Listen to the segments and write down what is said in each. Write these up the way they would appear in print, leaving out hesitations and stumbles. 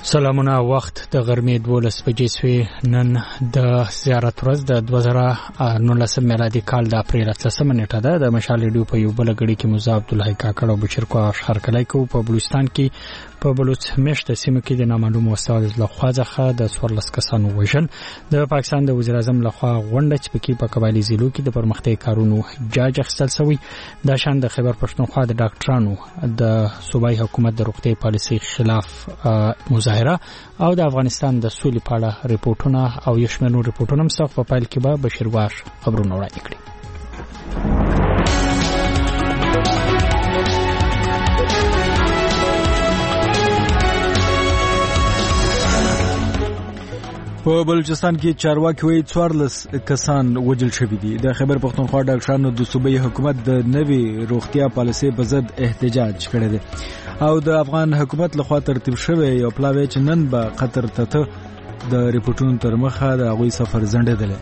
سلامونه وخت د غرمې 12 بجې سوی نن د زیارت ورځ د 2019 میلادي کال د اپریل 13 نیټه ده د مشال ریډیو په یو بل غړي کې موسی عبدالله کاکړ او بشیر کو خرکلای کو په بلوچستان کې په بلوچ مشت سیمه کې د نامعلوم وسایل له خوا ځخه د 14 کسانو وژل د پاکستان د وزیر اعظم له خوا غونډه چې پکې په قبایلی ضلعو کې د پرمختګ کارونو جاج اخیستل شوی د شان د خیبر پښتونخوا د ډاکټرانو د صوبایي حکومت د روغتي پالیسي خلاف مظاهره او د افغانستان د سولې په اړه ریپورتونه او یشمنو ریپورتونه مستوف په پایل کې به بشیر واش خبرونه وړاندې کړي. په بلوچستان کې چارواکي وایي 14 کسان وژل شوي دي. د خیبر پښتونخوا ډاکټرانو د صوبایي حکومت د نوي روغتیا پالیسي په ضد احتجاج کړی دی او د افغان حکومت لخوا ترتیب شوی یو پلاوی چې نن به قطر ته د ریپورتونو تر مخه د هغوی سفر ځنډېدلی.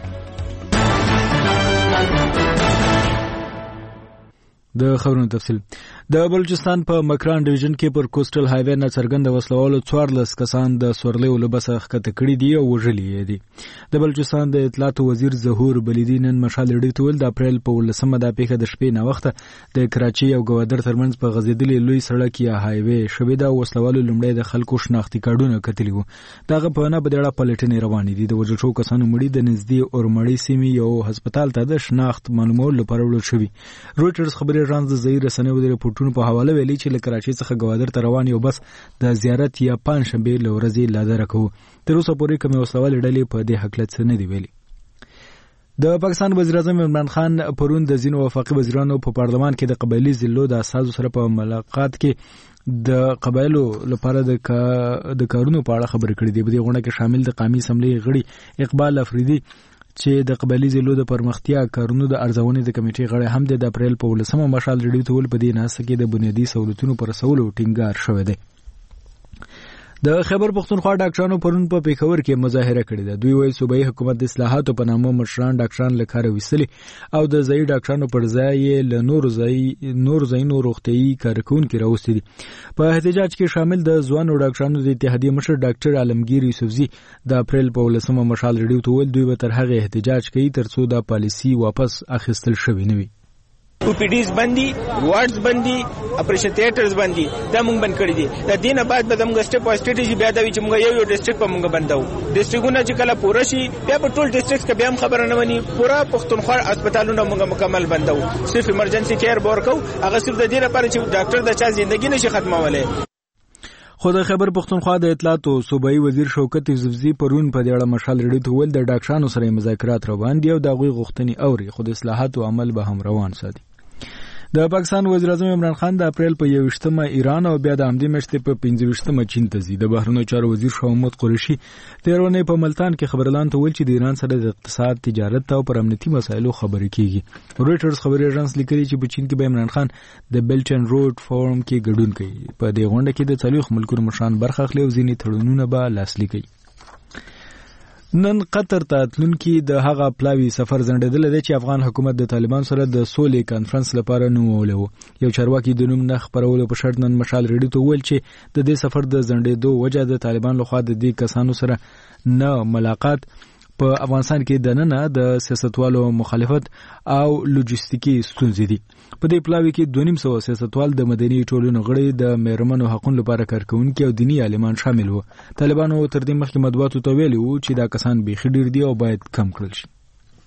د خبرونو تفصیل د بلوچستان په مکران ډیویژن کې پر کوسټل هایوی نه څرګند وسلوالو 14 کسان د سورلیو له بسه ښکته کړي دي او وژلي دي. د بلوچستان د اطلاعات وزیر ظهور بلیدي نن مشال ریډیو ته ویل د اپریل په 18 د پیښه د شپې نه وخته د کراچي او ګوادر ترمنځ په غځېدلي لوی سړک یا هایوی شوې ده. وسلوالو لومړی د خلکو شناختي کارډونه کتلي وو. دغه په نه بدړه پلټنې روانې دي. د وژل شوو کسانو مړي د نږدې اورمړی سیمې یو هسپتال ته د شناخت معلومولو لپاره وړل شوي. رویټرز خبري اژانس د ظهیر رسنیو د ریپورتونو په حواله ویلي چې له کراچۍ څخه ګوادر ته روان یو بس د زیارت یا پنځشنبې له ورځې لادره کوو. تر اوسه پورې کومې وسلوالې ډلې په دې هکله څه نه دي ویلي. د پاکستان وزیر اعظم عمران خان پرون د ځینو وفاقي وزیرانو په پارلمان کې د قبایلی ضلعو د اساسو سره په ملاقات کې د قبایلو لپاره د کارونو په اړه خبرې کړې دي. په دې غونډه کې شامل د قومي اسمبلی غړي اقبال افریدي چې د قبایلی ضلعو د پرمختیا کارونو د ارزونې د کمیټې غړی هم د اپریل په 18 مشال ریډیو ته ول په دې ناسه کې د بنیادي سہولتونو پر رسولو ټینګار شوی دی. د خیبر پښتونخوا ډاکټرانو پرون په پیښور کې مظاهره کړې ده. دوی وایي صوبایي حکومت د اصلاحاتو په نامه مشران ډاکټران له کاره ویستلي او د ځایي ډاکټرانو پر ځای له نور ځایونو روغتیايي کارکونکي راوستي دي. په احتجاج کې شامل د ځوانو ډاکټرانو د اتحادیې مشر ډاکټر عالمگیر یوسفزي د اپریل په 18 مشال ریډیو ته ویل دوی به تر هغه احتجاج کوي ترڅو دا پالیسي واپس اخیستل شوی نه وي. اوپیډیز بندي، وارډز بندي، اپریشن تھیټرز بندي دا موږ بند کړی دي. د دینه بعد به موږ سټپ او سټریټیجی بیا دا چې موږ یو ډیسټریکټ په موږ بندو. ډیسټریکټونه چې کله پوره شي بیا په ټول ډیسټریکټ کې بیا هم خبره نه ونی. پوره پښتونخوا هسپتالونه موږ مکمل بندو. صرف ایمرجنسي کیر ورکو. هغه صرف د دې لپاره چې ډاکټر د چا ژوندۍ نشي ختمولای. خو د خیبر پښتونخوا د اطلاعات او صوبایي وزیر شوکت یوسفزي پرون په دې اړه مشال ریډیو ته ویل د ډاکټرانو سره مذاکرات روان دي او د هغوی غوښتنې اوري خو د اصلاحاتو عمل به هم روان ساتي. د پاکستان وزیر اعظم عمران خان د اپریل په 21 ایران او بیا د همدې میاشتې په 25 چین ته ځي. د بهرنیو چارو وزیر شاه محمود قریشي تیرونه په ملتان کې خبرلان ته ویل چې د ایران سره د اقتصاد، تجارت او پر امنیتي مسایلو خبرې کیږي. رویټرز خبري اژانس لیکلي چې په چین کې به عمران خان د بیلټ اینډ روډ فورم کې ګډون کوي. په دې غونډه کې د 40 ملکونو مشران برخه اخلي او ځینې تړونونه به لاسلیک کوي. نن قطر ته تلونکي د هغه پلاوی سفر ځنډېدل دی چې افغان حکومت د طالبان سره د سولې کانفرنس لپاره نومولی و. یو چارواکي د نوم نه خپرولو په شرط نن مشال ریډیو ته ویل چې د دې سفر د ځنډېدو وجه د طالبان لخوا د دې کسانو سره نه ملاقات، په افغانستان کې د ننه د سیاستوالو مخالفت او لوجستیکي ستونزې دي. په دې پلاوی کې 250 سیاستوال د مدني ټولنو غړي، د میرمنو حقوقو لپاره کارکونکي او دینی عالمان شامل وو. طالبانو تر دې مخکې مطبوعاتو ته ویلي وو چې دا کسان بیخي ډیر دي او باید کم کړل شي.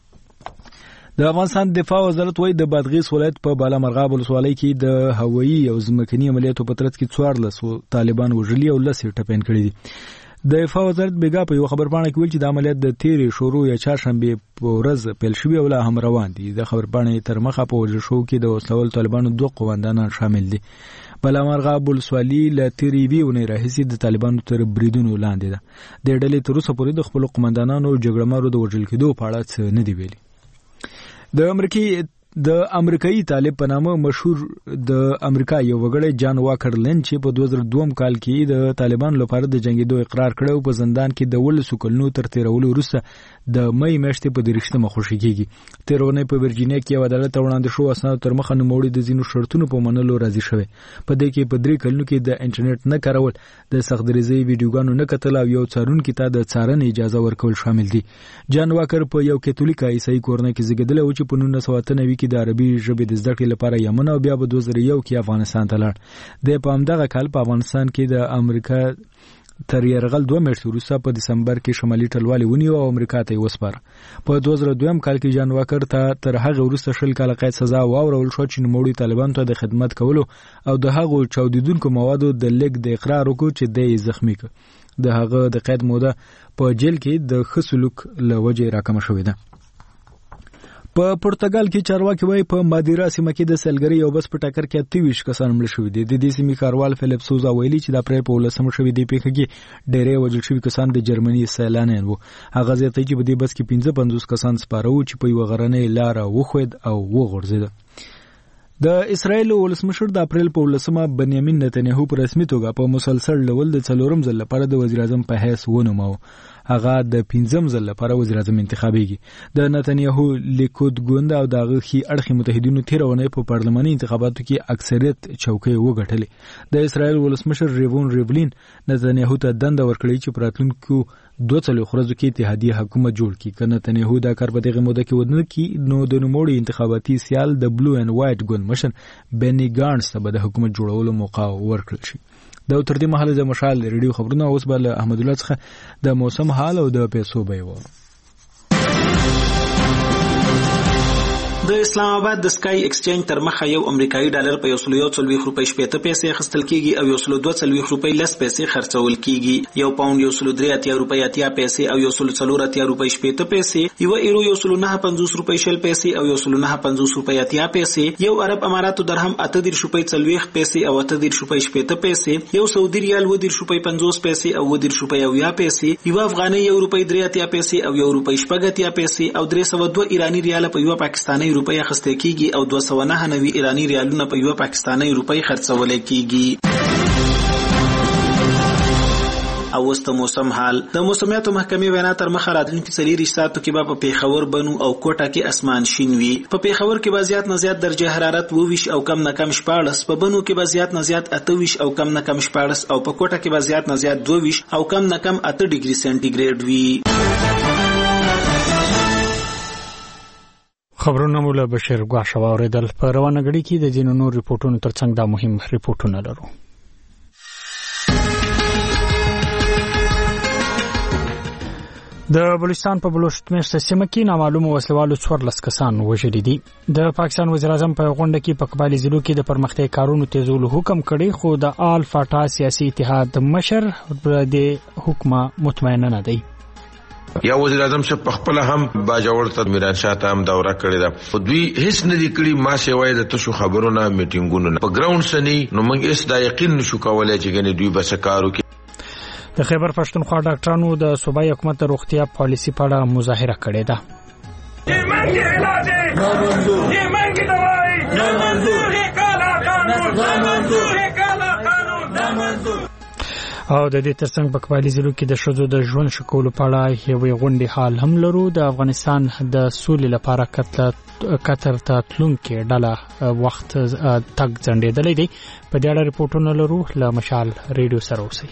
د افغانستان دفاع وزارت وايي د بادغیس ولایت په بالا مرغاب ولسوالۍ کې د هوایي او ځمکني عملیاتو په ترڅ کې 14 طالبان وژلي او 10 ټپین کړي دي. د دفاع وزارت بیګا په یو خبرپاڼه کې ویل چې د عملیات د تیرې شروع یا چهارشنبه په ورځ پیل شوی او لا هم روان دي. د خبرپاڼې تر مخه په وژل شو کې د وسلوال طالبانو 2 قوماندانان شامل دي. بالا مرغاب ولسوالۍ له تیرې ویونې راهیسې د طالبانو تر بریدونو لاندې ده. د ډلې تر اوسه پورې د خپل قوماندانانو جګړهمارو د وژل کېدو په اړه څه نه دی ویلي. د امریکای د امریکایي طالب په نامه مشهور د امریکا یو وګړی جان واکر لین چې په 2002 کال کې د طالبانو لپاره د جنگیدو اقرار کړو په زندان کې د 12 کلونو تر تیرولو وروسته د مې میاشتې په 30مه خوشی کېږي. تیرونه په ورجینیا کې یو عدالت وړاندې شو اسناد تر مخه نوموړي د زینو شرطونو په منلو راضي شوی. په دې کې په 3 کلونو کې د انټرنیټ نه کارول، د سختدریزي ویډیوګانو نه کتل او یو څارونکي ته د څارنې اجازه ورکول شامل دي. جان واکر په یو کاتولیک عیسائی کورنۍ کې زیږیدلی و چې په 1993 کې د عربي ژبې د زده کړې لپاره یمن او بیا په 2001 کې افغانستان ته لاړ. د په همدغه کال په افغانستان کې د امریکا تر یرغل 2 میاشتې وروسته په دسمبر کې شمالي ټلوالې ونیو او امریکا ته یې وسپاره. په 2002 کال کې جان واکر ته تر هغه وروسته 20 کاله قید سزا واورول شو چې نوموړي طالبانو ته د خدمت کولو او د هغو چاودیدونکو موادو د لیک د اقرار وکړو چې د زخمی کړ. د هغه د قید موده په جیل کې د ښه سلوک له وجې راکمه شوې ده. په پرتګال کې چارواکي وايي په مادیرا سیمه کې د سیلګرۍ یو بس په ټکر کې 23 کسان مړ شوي دي. د دې سیمې ښاروال فلیپ سوزا ویلي چې د اپریل په 19 شوې دی پیښه کې ډېرې وژل شوي کسان د جرمني سیلانیان وو. هغه زیاتوي چې په دې بس کې 55 کسان سپاره وو چې په یو غرنۍ لار وخوید او وغورځید. د اسرایل ولسمشر د اپریل په 19 بنیامین نتنیاهو په رسمي توګه په مسلسل ډول د 4م ځل لپاره د وزیر اعظم په حیث ونوماوه. هغه د 5م ځل لپاره وزیر اعظم انتخابیږي. د نتنیاهو لیکود ګوند او دغه خي اړخي متحدینو تیرونه په پارلماني انتخاباتو کې اکثریت چوکۍ وګټلې. د اسرایل ولسمشر ریوون ریبلین نتنیاهو ته دنده ورکړې چې پراتلونکو 2 ورځو کې اتحادیه حکومت جوړ کړي. که نتنیاهو دا کار په دغه موده کې ودنه کړي نو د نوموړي انتخاباتي سیال د بلو اینڈ وایټ ګوند مشر بنی ګانټس ته به د حکومت جوړولو موقع ورکړل شي. دا تر دې مهاله د مشال ریډیو خبرونه اوس بل احمد الله څخه د موسم حال او د پیسو بیه. د اسلام آباد د سکای ایکسچینج تر مخه یو امریکایي ډالر په 140 روپۍ 80 پیسې اخیستل کیږي او 122 روپۍ 10 پیسې خرڅول کیږي. یو پاوند 183 روپۍ 80 پیسې او 144 روپۍ 80 پیسې، یو ایرو 195 روپۍ 20 پیسې او 195 روپۍ 80 پیسې، یو عرب اماراتو درهم 38 روپۍ 40 پیسې او 38 روپۍ 80 پیسې، یو سعودي ریال 20 روپۍ 50 پیسې او 20 روپۍ 90 پیسې، یو افغاني 1 روپۍ 83 پیسې او 1 روپۍ 80 پیسې او 302 ایرانی ریال په یو پاکستاني روپۍ اخیستل کیږي او 299 ایرانی ریالونه په یو پاکستاني روپۍ خرڅول کیږي. او وست موسم حال. د موسمیاتو محکمې وینا تر مخه راتلونکي 40 ساعتو کې به په پیښور بنو او کوټه کې اسمان شین وي. په پیښور کې به زیات نه زیات درجه حرارت 22 او کم نه کم 14، په بنو کې به زیات نه زیات 28 او کم نه کم 14 او په کوټه کې به زیات نه زیات 22 او کم نه کم 8 ډیګري سنټیګریډ وي. خبرونه مولا بشیر ګواښ واوریدل. په روانه غړي کې د ځینو نور ریپورتونو ترڅنګ دا مهم ریپورتونه لرو. د بلوچستان په بلوچستان سیمه کې نامعلومه وسلوالو 14 کسان وژل دي. د پاکستان وزیر اعظم په غونډه کې په قبایلی ضلعو کې د پرمختیا کارونو تیزولو حکم کړی، خو د آل فاټا سیاسي اتحاد مشر د حکم مطمئن نه دی. یا وزیر اعظم سے پخپل هم باجوړ ته میران شاه ته هم دوره کړی دا دوی هیڅ نه دی کړی. ما سیوای د تاسو خبرونه میټینګونو په ګراوند سني نو موږ هیڅ دا یقین نشو کولای چې ګنې دوی بس کارو کې. د خیبر پښتونخوا ډاکټرانو د صوبایي حکومت د روغتیا پالیسي په اړه مظاهره کړې ده. منګي علاج نه منګي دوايي نه منظور کالا قانون نه منظور کالا قانون نه منظور. او د دې ترڅنګ په قبایلی ضلعو کې د ښځو د ژوند ښه کولو په اړه یوې غونډې حال هم لرو. د افغانستان د سولې لپاره قطر ته تلونکې ډله وخت تګ ځنډېدلی دی. په دې اړه ریپورټونه لرو. له مشال ریډیو سره اوسئ.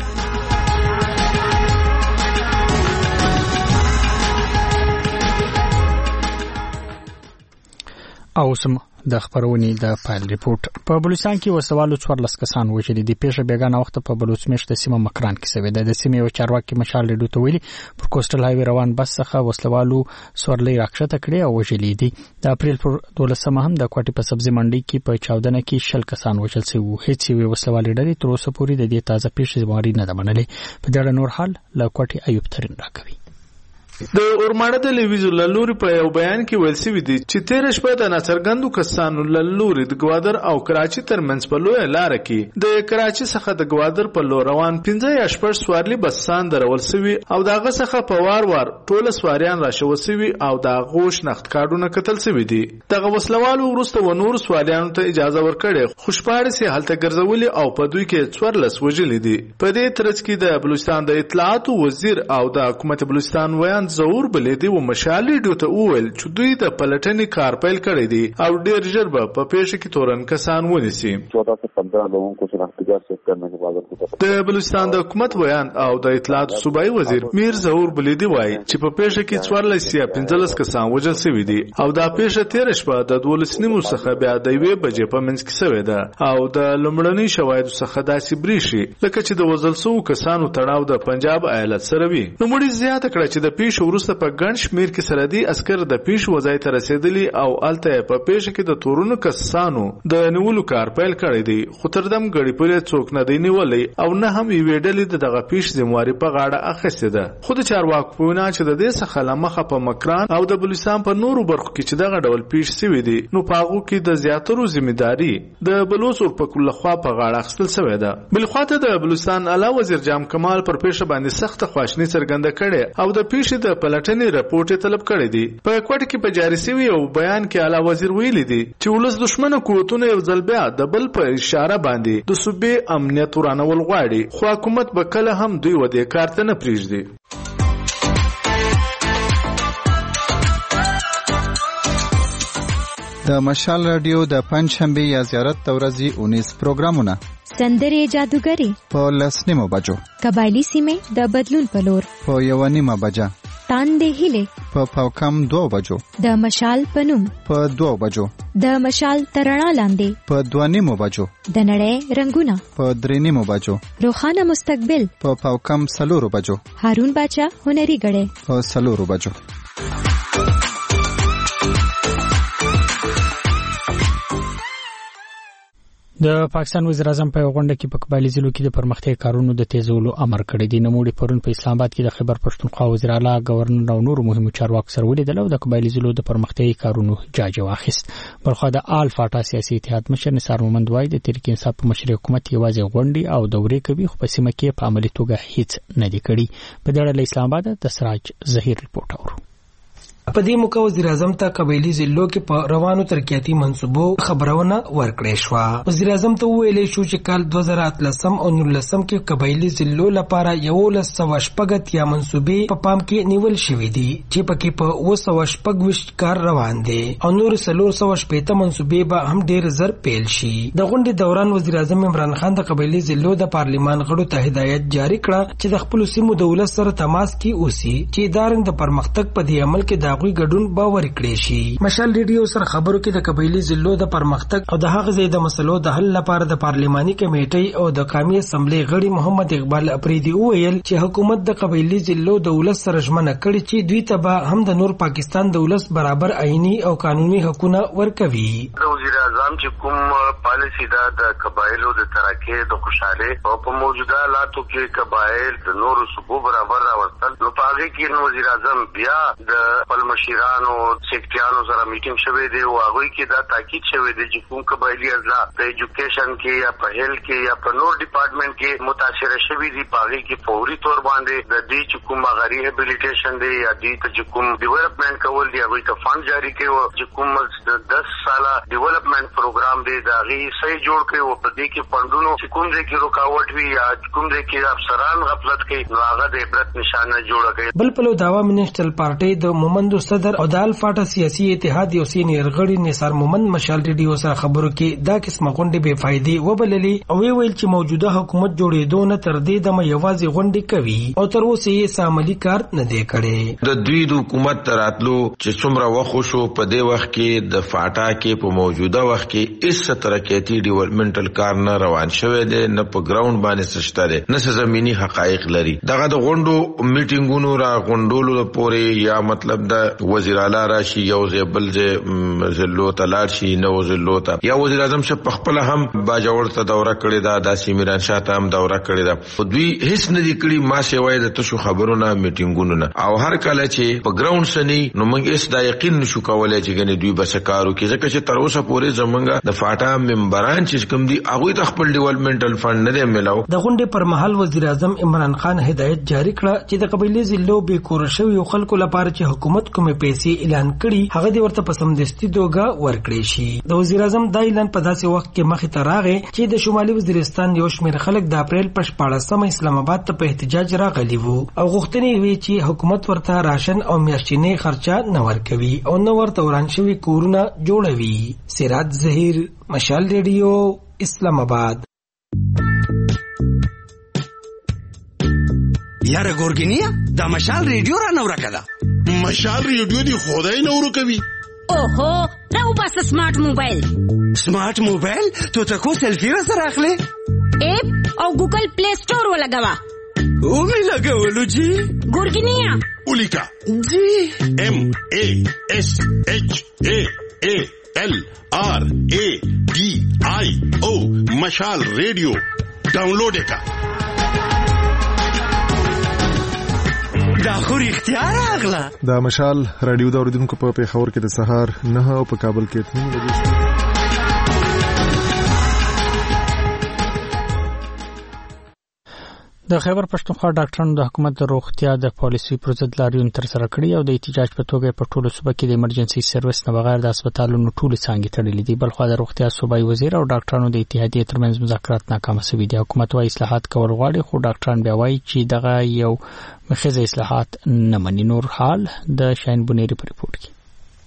او سم د خبرونې د پایل ریپورت. په بلوچستان کې وسوالو 14 کسان وژل دي. پیښه بیګانه وخت په بلوچمش د سیمه مکران کې شوې ده. د سیمې یو چارواکي مشال ریډیو ته ویلي پر کوسټل هایوي روان بس څخه وسوالو سورلۍ راکښته کړې او وژل دي. د اپریل پر 12 هم د کوټې په سبزي منډي کې په چاودنه کې 60 کسان وژل شوي. هیڅ یو وسوالي ډلې تر اوسه پورې د دې تازه پیښې ځواري نه ده منلې. په دې اړه نور حال له کوټې ایوب ترين راکوي. د اورماړه د لویزو لوري په یو بیان کې ویل شوی دی چې تیر شپه د ناڅرګندو کسانو لوري د ګوادر او کراچي ترمنځ په لوی لار کې د کراچي څخه د ګوادر په لور روان 15 یا 16 سوارلي بسان درول شوی او دغه څخه په وار ټول سواریان راشو شوی او د غوښ نخت کارډونه کتل شوی دي. دغه وسلوالو ورسته و نور سواریانو ته اجازه ورکړي خوشپاړې سي حالت ګرځولي او په دوی کې 14 وجلې دي. په دې ترڅ کې د بلوچستان د اطلاعات وزیر او د حکومت بلوچستان ویان ظهور بلیدي و مشال ریډیو ته وویل چې دوی د پلټنې کار پیل کړی دی او ډیر ژر به په پیښه کې تورن کسان ونیسي. 14 से 15 लोगों को शनाख्ती से करने के बाद د بلوچستان د حکومت ویان او د اطلاعات صوبایي وزیر میر ظهور بلیدي وایي چې په پیښه کې 14 یا 15 کسان وژل شوي دي او دا پیښه تیر شپه د 12 نیمو څخه بیا د 1 بجې په منځ کې شوې ده او د لومړنۍ شواهدو څخه داسې بریښي لکه چې د وژل شوو کسانو تړاو د پنجاب ایالت سره وي. نو مړي زیاته کړه چې د پیښې وروسته په ګڼ شمېر کې سرحدي عسکر د پیښې وځای ته رسېدلي او هلته په پیښه کې د تورونو کسانو د نیولو کار پیل کړی دی خو تر دم ګړي پورې څوک نه دی نیولی او نه هم یوې ډلې د دغه پیښې ذمواري په غاړه اخیستې ده. خو د چارواکو په وینا چې د دې څخه له مخه په مکران او د بلوچستان په نورو برخو کې چې دغه ډول پیښې شوي دي نو په هغو کې د زیاترو ذمهداري د بلوڅ اورپکو لخوا په غاړه اخیستل شوې ده. بلخواته د بلوچستان اعلی وزیر جام کمال پر پیښه باندې سخته خواشیني څرګنده کړې او د پیښې د پلټنې رپورټ طلب کړی دی. په کوټه کې په جاري شوی یو بیان کې اعلی وزیر ویلي دی چې ولس دښمنه قوتونه یو ځل بیا د بل په اشاره باندې د صوبې امنیت ورانول غواړي خو حکومت به کله هم دوی ودې کار ته نه پرېږدي. د مشال رادیو د پنځشنبه یا زیارت د ورځې 19 پروګرامونه سندرې جادوګری په 10 بجو قبایلی سیمه د بدلون په لور په 1 بجه تاندې هله په پاوکم 2 بجو د مشال پنوم په 2 بجو د مشال ترڼا لاندې په 2 بجو د نړۍ رنگونه په 3 بجو روخانه مستقبل په پاوکم 4 بجو هارون باچا هنري غړې په 4 بجو. د پاکستان وزیر اعظم په غونډه کې په قبایلی ضلعو کې د پرمختګ کارونو د تیزولو امر کړی دی. نوموړي پرون په اسلام آباد کې د خیبر پښتونخوا وزیر اعلی گورنر او نورو مهمو چارواکو سره ولیدل او د قبایلی ضلعو د پرمختګ کارونو جاج واخیست. برخو د آل فاټا سیاسي اتحاد مشر نثار مومند وایي د تحریک انصاف په مشرۍ حکومت یوازې غونډې او دورې کوي خو په سیمه کې په عملي توګه هیڅ نه دی کړی. په دې اړه اسلام آباد د سراج ظهیر رپورټ اورو. په دې موقع وزیر اعظم ته قبایلی ضلعو کې په روانو ترقیاتي منصوبو خبرونه ورکړې شو. وزیر اعظم ته ویلې شو چې کال 2013 او 2019 کې قبایلی ضلعو لپاره 1180 یا منصوبې په پام کې نیول شوې دي چې پکې په 220 کار روان دي او نور 450 منصوبې به هم ډېر زر پیل شي. د غونډې دوران وزیر اعظم عمران خان د قبایلی ضلعو د پارلیمان غړو ته هدایت جاری کړه چې د خپل سیمو دولت سره تماس کې اوسي چې ادارې د پرمختګ په دې عمل کې غوي ګډون باور کړی شي. مشال ریډیو سره خبرو کې د قبایلی ضلعو د پرمختګ او د هغه ځای د مسلو د حل لپاره د پارلماني کمیټې او د قومي اسمبلی غړي محمد اقبال اپریدي وویل چې حکومت د قبایلی ضلعو د ولس سره ژمنه کړې چې دوی ته به هم د نور پاکستان د ولس برابر آئینی او قانوني حقوقونه ورکوي. د وزیر اعظم چې کوم پالیسی دا د قبایلو د ترقۍ د خوشاله او په موجوده حالاتو کې قبایل د نورو صوبو برابر راوستل نو په هغه کې وزیر اعظم بیا د مشیرانو سیکټریانو سره میټینګ شوه دی او هغه کې دا تاکید شوه دی چې کوم قبایلی اضلاع په ایجوکیشن کې یا په هیلث کې یا په نور ډپارټمنټ کې متاثر شوي دي په هغه کې فوري تور باندې د دې چې کوم غری ریهابلیټیشن دی یا دې چې کوم ډیولپمنٹ کول دی هغه ته فند جاری کړي چې کوم 10 ساله ډیولپمنٹ پروګرام دی دا غي صحیح جوړ کړي او په دې کې فندونو چې کوم ځای کې رکاوټ وي یا کوم ځای کې افسران غفلت کوي نو هغه د عبرت نشانه جوړ کړي. بل په داوا منسټرل پارټي د مومندو صدر او د الفاټا سیاسي اتحاد یو سینیر غړي نثار مومند مشال ریډیو سره خبرو کې دا قسمه غونډې بے فائدې وبللې او ویل چې موجوده حکومت جوړېدو نه تر دې د یوازې غونډې کوي او تر اوسه یې عملی کار نه دی کړی. د دوی د حکومت تراتلو چې څومره وخت شو په دې وخت کې د فاټا کې په موجوده وخت کې هیڅ ترقیاتي ډیولپمنټل کار نه روان شوی دی نه په ګراوند باندې سشته دی نه زمینی حقایق لري. دغه د غونډو میټینګونو را غونډولو پورې یا مطلب د وزیر اعلی راشي یو زبل زلو ته لاړ شي نو زلو ته یا وزیر اعظم شه پخپل هم باجوړ ته دوره کړې ده د سیمران شاه ته هم دوره کړې ده دوی هیڅ نه دي کړی ما سیوای د تاسو خبرونه میټینګونو او هر کله چې په ګراوند سني نو موږ هیڅ دا یقین نشو کولای چې ګنې دوی بس کارو کې ځکه چې تر اوسه پورې زمونږ د فاټا ممبران چې کوم دي هغه د خپل ډیولپمنټل فند نه دی ملاو. د غونډې پر مهال وزیر اعظم عمران خان هدایت جاری کړ چې د قبایلی ضلعو به کور شوی خلکو لپاره چې حکومت کومه پیسې اعلان کړي هغه دی ورته په سمدستي توګه ورکړي شي. د وزیر اعظم دا اعلان په داسې وخت کې مخې ته راغی چې د شمالي وزیرستان یو شمېر خلک د اپریل په 14مه اسلام آباد ته په احتجاج راغلي وو او غوښتنې وی چې حکومت ورته راشن او میاشتنې خرچه نه ورکوي او نو ورته وران شوی کورونه جوړوي. سراج ظهیر، مشال ریډیو، اسلام آباد. یاره ګورګینیا دا مشال ریډیو را نو راکړه. مشال ریډیو دی خدای نو ورکوي. اوهو راو بس سمارټ موبایل. سمارټ موبایل ته تاسو سلفي را سره اخلي؟ اپ او ګوګل پلی سٹور ولګوا. او می لګولو جی ګورګینیا اولیکا جی MASHALRADIO مشال ریډیو ډاونلوډ کا. دا خو اختیار اغلا. دا مشال رادیو دا اوریدونکو په پیښور کې د سهار 9 او په کابل کې 8 بجې. د خیبر پښتونخوا ډاکټرانو د حکومت د روغتیا د پالیسي پر ضد لاریون تر سره کړی او د احتجاج په توګه په ټولو صوبه کې د ایمرجنسي سرویس نه بغیر د هسپتالونو ټولې څانګې تړلې دي. بلخو د روغتیا صوبایي وزیر او ډاکټرانو د اتحادیې ترمنځ مذاکرات ناکام شوي دي. حکومت وايي اصلاحات کول غواړي خو ډاکټران بیا وايي چې دغه یو مخزه اصلاحات نه مني. نور حال د شاهین بنيري په ریپورت کې.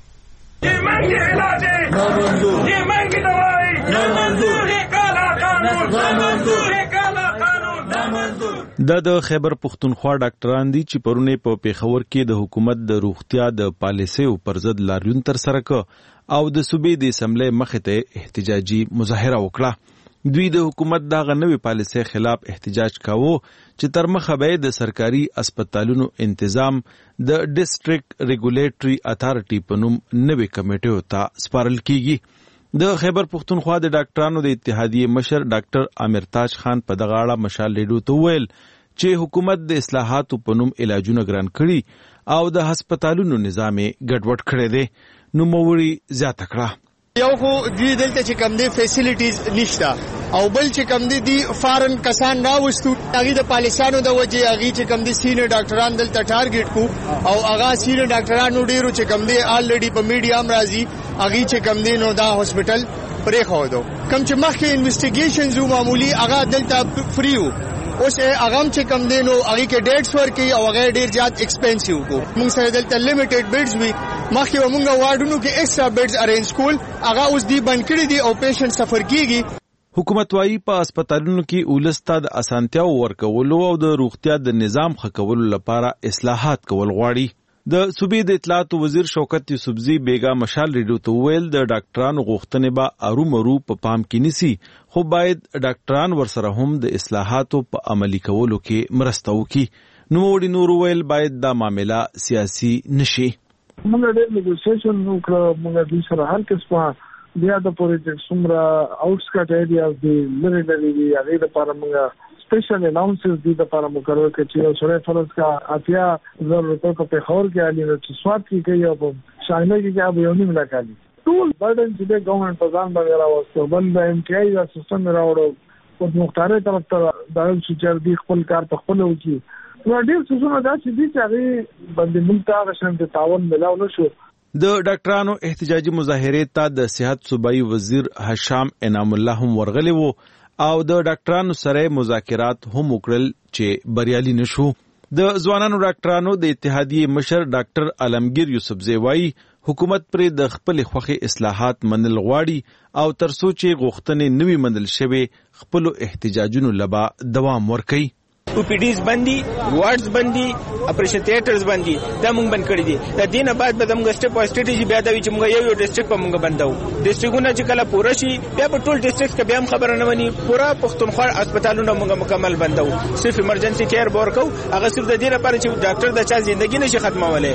ये महंगी इलाज है नामंजूर, ये महंगी दवाई नामंजूर, ये काला कानून नामंजूर, ये काला कानून नामंजूर. د خیبر پښتونخوا ډاکټران دي چې پرونه په پیښور کې د حکومت د روغتیا د پالیسیو پر ضد لاریون تر سره ک او د صوبې د اسمبلی مخې ته احتجاجي مظاهره وکړه. دوی د حکومت دغه نوې پالیسۍ خلاف احتجاج کاوه چې تر مخه به د سرکاري هسپتالونو تنظیم د ډیسټریکټ ریګولیټري اتھارټي په نوم نوې کمیټې ته سپارل کیږي. د خیبر پښتونخوا د ډاکټرانو د اتحادیې مشر ډاکټر عامر تاج خان په دغه اړه مشال ریډیو ته وویل چې حکومت د اصلاحاتو په نوم علاجونه ګران کړي او د هسپتالونو نظام ګډوډ کړی دی. نوموړي زیاته کړه یو خو دوی دلته چې کم دی فیسیلیټیز نشته او بل چې کم دی فارن کسان راوستو هغه د پالیسانو د وجې هغه چې کم دی سینیئر ډاکټران دلته ټارګټ کو او هغه سینیئر ډاکټرانو ډیرو چې کم دی الریډي په میډیا هم راځي هغه چې کم دی نو دا هاسپټل پرې خو دو کم چې مخکې انویسټیګیشنز معمولی هغه دلته فریو اوس هغه چې کم دی نو هغه کې ډیټس ورکي او هغه ډیر زیات ایکسپنسیو کو موږ سره دلته لیمیټډ بیډز وی مخکې موږ واردونو کې ایکسترا بیډز ارینج کول هغه اوس دی بند کړی دی او پیشنټ سفر کیږي. حکومت وايي په هسپتالونو کې ولسته د اسانتیاو ورکولو او د روغتیا د نظام ښه کولو لپاره اصلاحات کول غواړي. د صوبې د اطلاعات وزیر شوکت یوسفزي بیگا مشال ریډیو ته ویل د ډاکټرانو غوښتنې به ارومرو په پام کې نیسي خو باید ډاکټران ورسره هم د اصلاحاتو په عملي کولو کې مرسته وکړي. نوموړي نور ویل باید دا معامله سیاسي نشي. موږ ډېر نیګوسیشن وکړو موږ د سره هر کس په بیا د پروجیکټ څومره آوټسکټ ایریاز دی لري دی هغه لپاره موږ स्पेशल अनाउंसेस दी द पारा मुकर्रर के चाहिए सुरे फरज का आतिया जरूरतों को पेखौर के आली ने स्वाद की गई अब शाइना की क्या बयोनी मिला काली टूल बर्डन जिले गवर्नमेंट प्रधान वगैरह वास्ते बंद एमटीआई का सिस्टम में रावड़ो और मुख्तारे तरफ तर दारुल सुचर दी खपल कार तखपल होगी तो ډیر څه نه دا چې دي چې باندې ملتا غشن ته تعاون ملاو نشو. د ډاکټرانو احتجاجي مظاهرې ته د صحت صوبایي وزیر هشام انعام الله هم ورغلی وو او د ډاکټرانو سره مذاکرات هم وکړل چې بریالي نشو. د ځوانانو ډاکټرانو د اتحادیې مشر ډاکټر علمگیر یوسفزی وايي حکومت پر د خپل خوخي اصلاحات منل غواړي او تر څو چې غوښتنې نوي منل شوي خپل احتجاجونو لبا دوام ورکړي. اوپیډیز بندي وارډز بندي اپریشن تھیټرز بندي دا مونږ بند کړی دي. د دې نه بعد به زموږ سټیپ او سټریټیجي بیا دا وي چې موږ یو ډیسټریکټ په موږ بندو ډیسټریکټونه چې کله پوره شي بیا په ټول ډیسټریکټ کې بیا هم خبره نه ونی پوره پښتونخوا هسپتالونه موږ مکمل بندو صرف ایمرجنسي کیر ورکو هغه صرف د دې لپاره چې ډاکټر د چا ژوندۍ نشي ختمولای.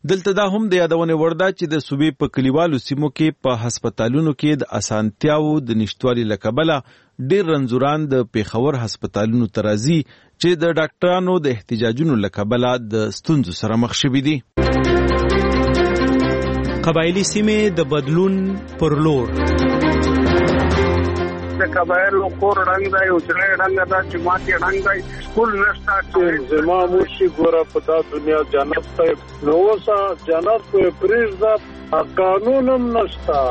دلته دا هم د یادونې وړ ده چې د صوبې په کلیوالو سیمو کې په هسپتالونو کې د اسانتیاو د نشتوالي له کبله ډېر رنځوران د پیښور هسپتالونو ته راځي چې د ډاکټرانو د احتجاجونو له کبله د ستونزو سره مخ شوي دي. قبایلي سیمې د بدلون پر لور. د قبایلو کور رنګ دی او چې رنګ دا چې ماته رنګ دی سکول نشته چې زما موشي ګوره په دا دنیا جنت ته نو وسه جنت په پریز دا قانونم نشته.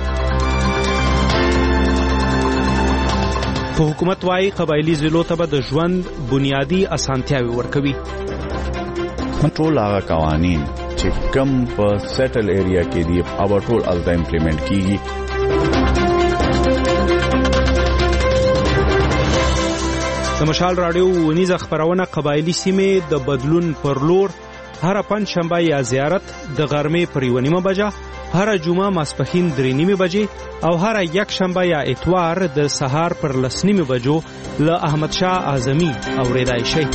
په حکومت وايي قبایلي ضلعو ته به د ژوند بنیادی اسانتیاوي ورکوي. ټول هغه قوانین چې کم په سیټل ایریا کې دي او ټول الته امپلیمنٹ کیږي. د مشال راډیو ونیزه خبرونه قبایلي سیمې د بدلون پر لور هر پنځ شنبه یا زیارت د غرمې پر 1:30 بجه، هر جمعه ماسپښین 3:30 بجې او هر یک شنبه یا اتوار د سهار پر 10:30 بجو له احمد شاه اعظمي اوریدای شي.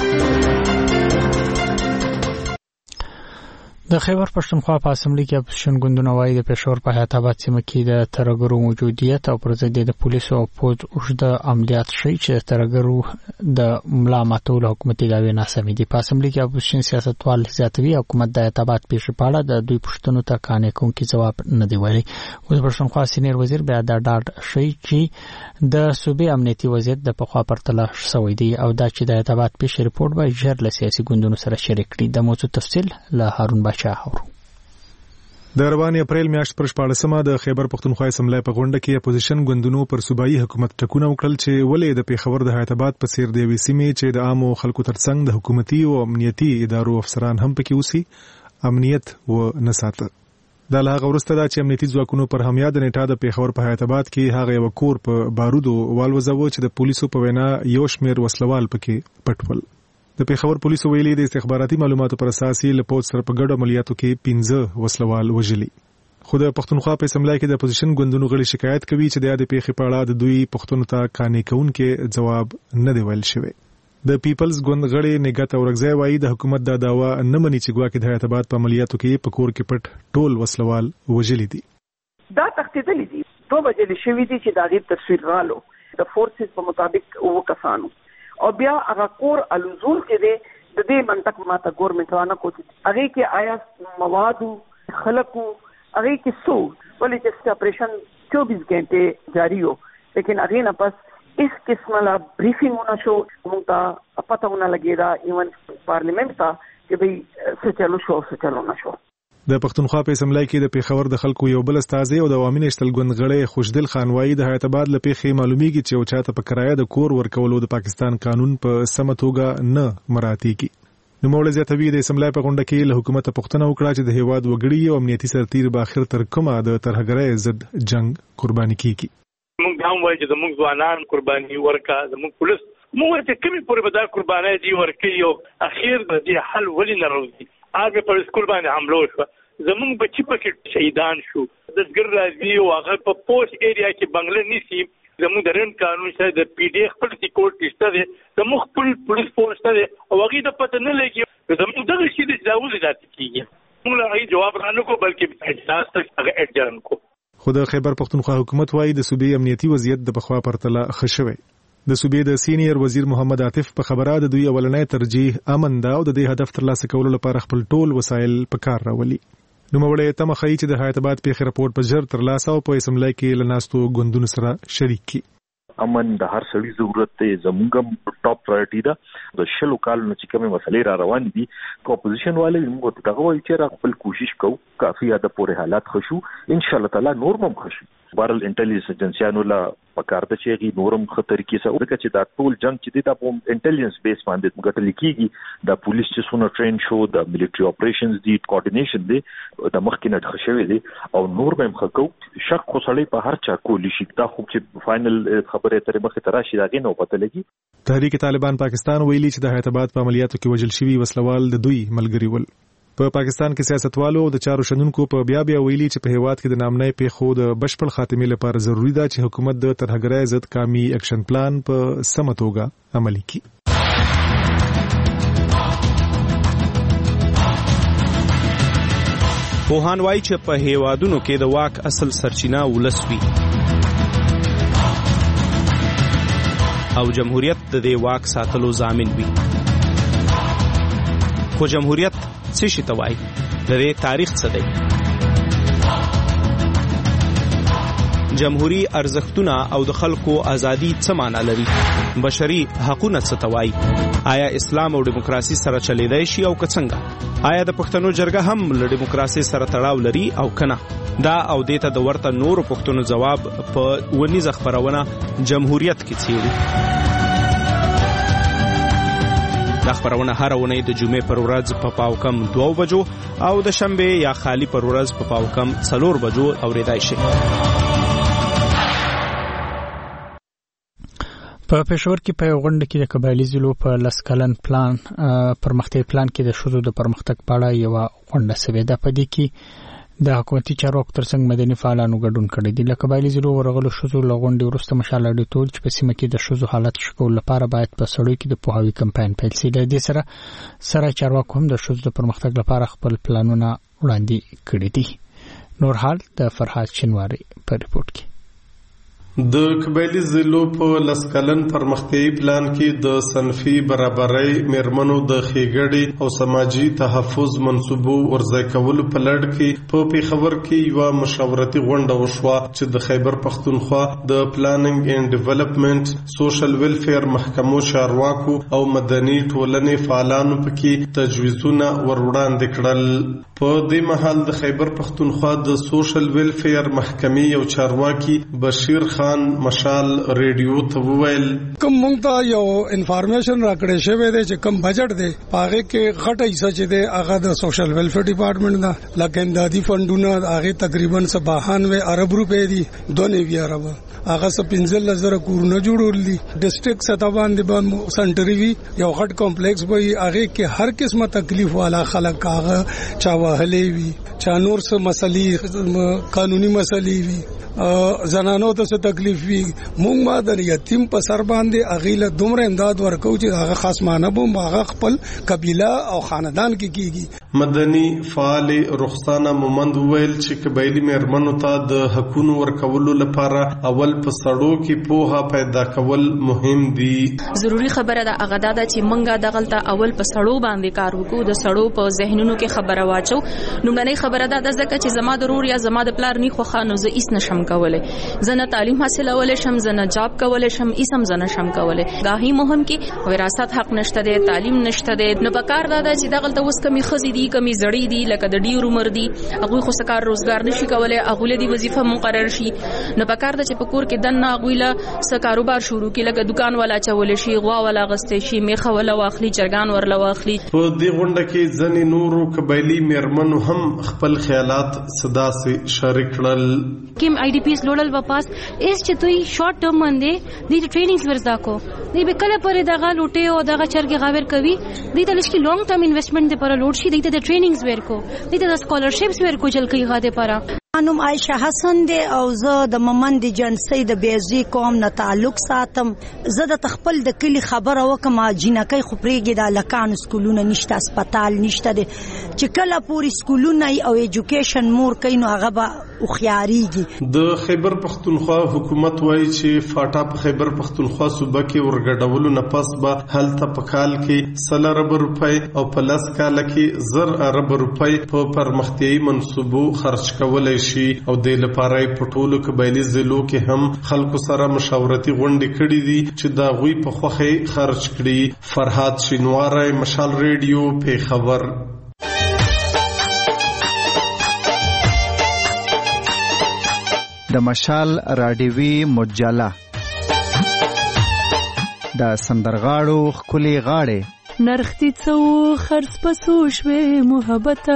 د خیبر پښتونخوا په اسمبلی کې اپوزیشن ګوندونه وايي د پېښور په حیات آباد سیمه کې د ترهګرو موجودیت او پر ضد د پولیسو او پوځ اوږده عملیات شوي چې ترهګرو د ملا ماتولو حکومتي دعوې ناسمې دي. په اسمبلی کې اپوزیشن سیاستوال زیاتوي حکومت د حیات آباد پیښې په اړه د دوی پوښتنو ته قانع کوونکی ځواب نه دی ویلي. اوس پښتونخوا سینیر وزیر بیا دا ډاډ شوی چې د صوبې امنیتي وضعیت د پخوا پرتله ښه شوی دی او دا چې د حیات آباد پیښې رپورټ به ژر له سیاسي ګوندونو سره شریک کړي. د موضوع تفصیل له هارون باشا. د روانې اپریل میاشت پر 14مه د خیبر پښتونخوا اسمبلی په غونډه کې اپوزیشن ګوندونو پر صوبایي حکومت ټکونه وکړل چې ولې د پیښور د حیات آباد په څیر د یوې سیمې چې د عامو خلکو ترڅنګ د حکومتي او امنیتي ادارو افسران هم پکې اوسي امنیت و نه ساته. دا له هغه وروسته چې امنیتي ځواکونو پر همیاد نیټه د پیښور په حیات آباد کې هغه یو کور په بارودو والوځاوه چې د پولیسو په وینا یو شمېر وسلوال پکې پټول. د پیښور پولیسو ویلي د استخباراتي معلوماتو پر اساس له پولیس سره په ګډو عملیاتو کې 15 وسلوال وژلي. خو د پښتونخوا په اسمبلی کې د اپوزیشن ګوندونو غړي شکایت کوي چې د پیښې په اړه د دوی پښتون ته قانع کوونکې جواب نه دی ویل شوی. د پیپلز ګوند غړي نګات اورګزای وایي د حکومت دا داوا نه مني چې ګواکې د حیات آباد په عملیاتو کې په کور کې پټ ټول وسلوال وژلي دي. دا تختیدلی دي 2 بجې شوی دي چې دا غي تصویر رالو د فورسز په مطابق وکسانو او بیا هغه کور الوزول کې د دې منطق ماته ګورنمنت رانه کوي هغه کې آیا مواد خلقو هغه کې سو ولې چې اپریشن 24 غنټه جاری هو لیکن هغه نه پس اس قسمه لا بریفینګ ونه شو موږ ته پته ونه لګیدا ایون پارلیمنت ته چې به څه چلو شو څه چلو نه شو. د پښتونخوا په اسمبلی کې د پیښور د خلکو یو بل استازي او د عوامي نشتل ګوند غړي خوشدل خان وایي د حیات آباد له پیښې معلومیږي چې او چاته په کرایه د کور ورکولو د پاکستان قانون په سمه توګه نه مراعاتېږي. نو موږ زیاتوي د اسمبلی په غونډه کې له حکومت پوښتنه وکړه چې د هیواد وګړي او امنیتي سرتیر په اخر تر کومه د ترهګرۍ ضد جنگ قرباني کیږي. موږ هم وایو چې زموږ ځوانان قرباني ورکا زموږ پولیس موږ ته کمی پورې به دا قرباني دی ورکي او اخیر د دې حل ولې نه راوځي. هغه پر سکول باندې حمله وشو زموږ بچی پکې شهیدان شو د ګر راځي او هغه په پوسټ ایریا کې بنگله نيسي زموږ د رن قانون سره د پی ډی خپل سکیورټي سره زموږ خپل پولیس فورس سره او هغه د پته نه لګي زموږ دغه شی د ځاوځي ذات کیږي موږ هغه جواب رانه کو بلکې احساس تک هغه اډجرن کو. خو د خیبر پښتونخوا حکومت وايي د صوبې امنیتي وضعیت د بخوا پرتله ښه شوی. د صوبې د سینیر وزیر محمد عاطف په خبره د دوی اولنۍ ترجیح امن دا او د دې هدف ترلاسه کولو لپاره خپل ټول وسایل په کار راولي. نو موږ ته مخې چې د حیات آباد پیښې رپورټ په ژر ترلاسه او په اسمبلی کې لناستو ګوندونو سره شریک کی. امن د هر سړي ضرورت دی زموږ ټاپ پرایورټي ده د شلو کالونو چې کومه مسلې را روان دي اپوزیشن والے موږ ته هغه وایي چې خپل کوشش کوو کافي اده پورې حالات خوشو ان شاء الله تعالی نورمم خوشو. بارل انټيليجنس ایجنسيانو لا پکار د چيغي نورم خطر کې څه ورکه چې دا ټول جنگ چې د په انټيليجنس بیس باندې ګټل کیږي د پولیس چې سونه ټرین شو د ملټري اپریشنز دی کوارډینیشن دی د مخکینه ښه دی او نور به مخکو شک خو سړی په هر چا کولی شي دا خو چې فائنل خبره تر مخه تراشي راغی نو پته لګي. تحریک طالبان پاکستان ویلي چې د حیات آباد په عملیاتو کې وژل شوی وسلوال د دوی ملګری ول. په پاکستان کې سیاستوالو د چارو شنونکو په بیا ویلي چې په هیواد کې د نامنۍ پیښو د بشپړ خاتمې لپاره ضروری ده چې حکومت د ترهګرۍ ضد قومي اکشن پلان په سمه توګه عملي کړي. پوهان وایي چې په هیوادونو کې د واک اصل سرچینه ولس وي او جمهوریت د دې واک ساتلو ضامن وي. خو جمهوریت څه شي ته وایي؟ د دې تاریخ څه دی؟ جمهوری ارزښتونه او د خلکو ازادي څه معنا لري؟ بشري حقوقونه څه ته وایي؟ آیا اسلام او دیموکراسي سره چلیدای شي او که څنګه؟ آیا د پښتنو جرګه هم له دیموکراسي سره تړاو لري او کنه؟ دا او دیته د ورته نورو پښتنو جواب په ونیزه خبرونه جمهوریت کې څیړو. دا خبرونه هر ونې د جمعې پر ورځ په پاوکم 2 بجو او د شنبه یا خالی پر ورځ په پاوکم 4 بجو اوریدای شي. په پېښور کې په غونډه کې د قبایلي ضلعو په لسکلن پلان پرمختګ پلان کې د ښځو د پرمختګ په اړه یو غونډه شوې ده. په دې کې د حکومتي چارواکو ترڅنګ مدني فعالانو ګډون کړی دی. له قبایلي ضلعو ورغلو ښځو له غونډې وروسته مشال اډیټور چې په سیمه کې د ښځو حالت ښه کولو لپاره باید په سړیو کې د پوهاوي کمپاین پیل شي. له دې سره چارواکو هم د ښځو د پرمختګ لپاره خپل پلانونه وړاندې کړي دي. نور حال د فرحات شینواری په ریپورت کې. د قبایلی ضلعو په لسکلن پرمختیايي پلان کې د صنفي برابرۍ، میرمنو د ښېګړې او سماجي تحفظ منصوبو ورځای کولو په لړ کې په پېښور کې یوه مشاورتي غونډه وشوه چې د خیبر پښتونخوا د پلاننګ اینډ ډیولپمنٹ، سوشل ویلفیر محکمو چارواکو او مدني ټولنې فعالانو پکې تجویزونه وروړاندې کړل. په دې مهال د خیبر پښتونخوا د سوشل ویلفیر محکمې یو چارواکي بشیر خان مشال ریډیو ته وویل کوم مونږ ته یو انفارمیشن راکړی شوی دی چې کوم بجټ دی هغه کې غټه حصہ چې دی هغه د سوشل ویلفیر ډپارټمنټ دا لکه امدادي فندونه هغه تقریبا 92 ارب روپے دي 2.9 ارب هغه 15,000 کورونه جوړول دي. ډیسټریکټ سطح باندې سنټری وی یو غټ کمپلیکس وي هغه کې هر قسمه تکلیف والا خلک هغه چا وهلې وي چا نور څه مسلې قانوني مسلې وي زنانو ته څه تکلیف وي. مونږ ما د یتیم په سر باندې اغیله دومره امداد ورکو چې هغه خاص معنی بوم هغه خپل قبیله او خاندان کې کیږي. مدني فعال رخصانه مومند ویل چې قبایلی میرمنو ته د حقوقو ورکولو لپاره اول په سړو کې پوهه پیدا کول مهم دي. ضروری خبره ده هغه ده چې مونږه دغلطه اول په سړو باندې کار وکړو، د سړو په ذهنونو کې خبره واچو. نومنۍ خبره ده ځکه چې زما د رور یا زما د پلار نه خو خانو زه هیڅ نشم کولای، زنه تعلیم حاصلولای شم، زنه جاب کولای شم، هیڅ زنه شم کولای. غاهي مهم کې وراثت حق نشته دی، تعلیم نشته دی. نو پکار ده چې دغلطه اوس کمی خزي دي کمی زړی دي لکه د ډیر عمر دي هغه خو سکار روزګار نشي کولای، هغه له دې وظیفه مقرر شي. نو پکار ده چې په کور کې دنه هغه له کاروبار شروع کړي لکه دکان والا چول شي، غوا والا غستې شي، میخه والا واخلي، چرګان ورلا واخلي. په دې غونډه کې ځنې نورو قبایلی میرمنو هم خپل خیالات صدا سي شریک کړل. کیم آی ډی پیس لوړل واپس اس چې دوی شارټ ټرم باندې د ټریننګز ورزدا کو دی به کله پرې دغه لوټه او دغه چرګ غاور کوي دی ته لشکې لانګ ټرم انویسټمنټ لپاره لوټ شي، دی ته د ټریننګز ورکو، دی ته د سکالرشپس ورکو جل کوي غاده لپاره. انم عائشہ حسن دی او زه د ممند جنسي د بیزي قوم نه تعلق ساتم. زه د تخپل د کلی خبره وکم جنکې خو پرېګې د لکان سکولونه نشته، هسپتال نشته دی چې کله پوری سکولونه او ایجوکیشن مور کینو هغه به خياريږي. د خیبر پښتونخوا حکومت وایي چې فاټا په خیبر پښتونخوا صوبه کې ورګډولو نه پس به هلته په کال کې 100 ارب روپۍ او په لس کال کې 1000 ارب روپۍ په پرمختیايي منصوبو خرج کولای شي او د لپاره په ټولو قبایلی ضلعو کې هم خلکو سره مشاورتي غونډې کړې دي چې دا غوي په خوخه خرج کړي. فرحات شینواری، مشال ریډیو، پېښور. د مشال راډیوي مجله د سندرغاړو خولي غاړې نرختی څو خرڅ پسو شوې محبته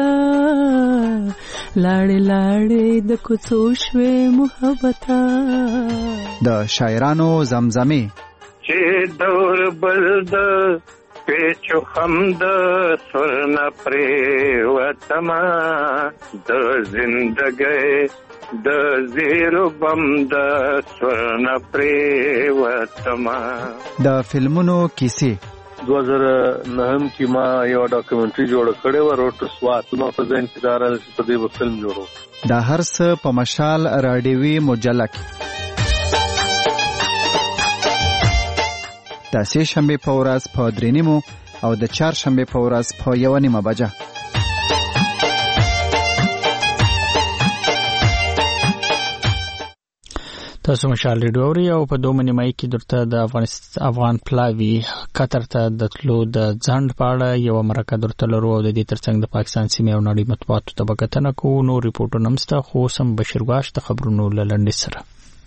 لاړې لاړې د کوڅو شوې محبته د شاعرانو زمزمې چې دور بلد پیچو خمد سرنا پریوتما د زندګۍ د زیرو بم د سرنا پریوتما د فلمونو کیسې 2009 کې ما یو ډاکومنټري جوړ کړی و روټ ټو سوات نو په ځین کې دار په دې فلم جوړو دا هر څه په مشال راډیوي مجله کې د سه شنبه په ورځ په 3:30 او د چهارشنبه په ورځ په 1:30 بجه تاسو مشال ریډیو اوري او په 2 مای کې درته د افغان پلاوی قطر ته د تلو د ځند پاړه یو مرکه درته لرو او د دې ترڅنګ د پاکستان سیمه او نړۍ مطبوعاتو ته بکتنه کو نو ریپورټونه مسته خو سم بشیرواش د خبرونو لړند سره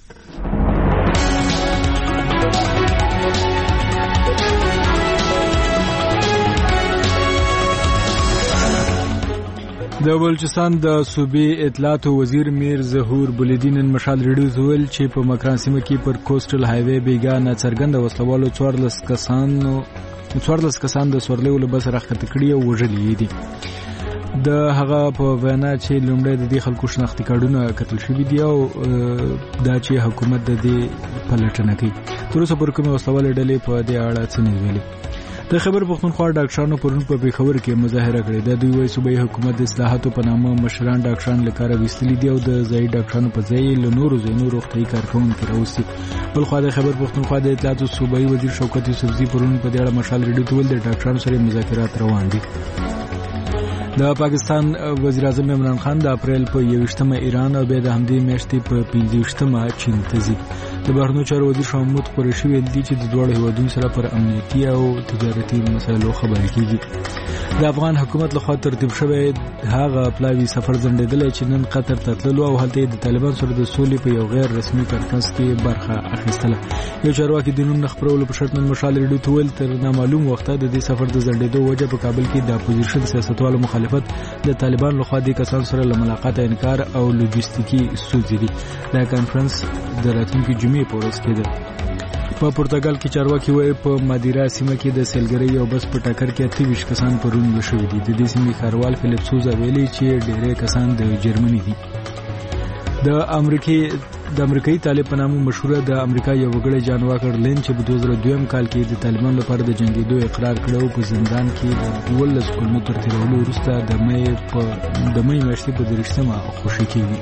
د بلوچستان د صوبې اطلاعات وزیر میر ظهور بلدین مشال ریډیو زول چې په مکران سیمه کې پر کوسټل هایوي بیګا ناڅرګند وسلوالو 14 کسان د سورلۍ ولبس راخته کړی او وژلي دي د هغه په وینا چې لومړی د دې خلکو شناختی کارډونه کتل شوی دی او دا چې حکومت د دې پلټنه کوي تر اوسه پر کومه وسلوال ډلې په دې اړه څه نه ویلي د خبر پښتونخوا ډاکټرانو پرون په پیښور کې مظاهره کړې ده دوی وايي صوبایي حکومت د اصلاحاتو په نامه مشران ډاکټران لکاره وستلي دي او د ځای ډاکټرانو په ځای له نورو ځینو روغتي کارکونکو راوستي بل خو د خبر پښتونخوا د اطلاعاتو صوبایي وزیر شوکت یوسفزي پرون په دې اړه مشال ریډیو ته ویل د ډاکټرانو سره مذاکرات روان دي د پاکستان وزیر اعظم عمران خان د اپریل په 21مه ایران او بیا د همدې میاشتې په 25مه چین ته ځي د بهرنیو چارو وزیر شاه محمود قریشي ویل دي چې د دوه هیوادونو سره پر امنیتي او تجارتي مسایلو خبرې کیږي د افغان حکومت لخوا ترتیب شوی هغه پلاوی سفر ځنډیدل چې نن قطر ته تللو او هلته د طالبان سره د سولې په یو غیر رسمي کانفرنس کې برخه اخیستله یو چارواکي د نن خبرولو په شرط نن مشال ریډیو ته ویل تر نامعلوم وخته د دې سفر د ځنډیدو وجه په کابل کې د اپوزیشن سیاستوالو مخالفت د طالبان لخوا د کسان سره له ملاقات انکار او لوجستیکي ستونزې دي دا کانفرنس د راتلونکي جمعې په ورځ کې ده په پرتګال کې چارواکي وایي په مادیرا سیمه کې د سیلګرۍ او بس په ټکر کې 28 کسان پرون وشوي دي د دې سیمې ښاروال فلیپ سوزا ویلي چې ډېری کسان د جرمني دي د امریکایي طالب په نامه مشهور د امریکا یو وګړی جان واکر لین چې په 2002 کال کې د طالبان لپاره د جنگیدو اقرار کړو په زندان کې د 12 کلونو تر تیرولو وروسته د مې میاشتې په 30مه خوشي کیږي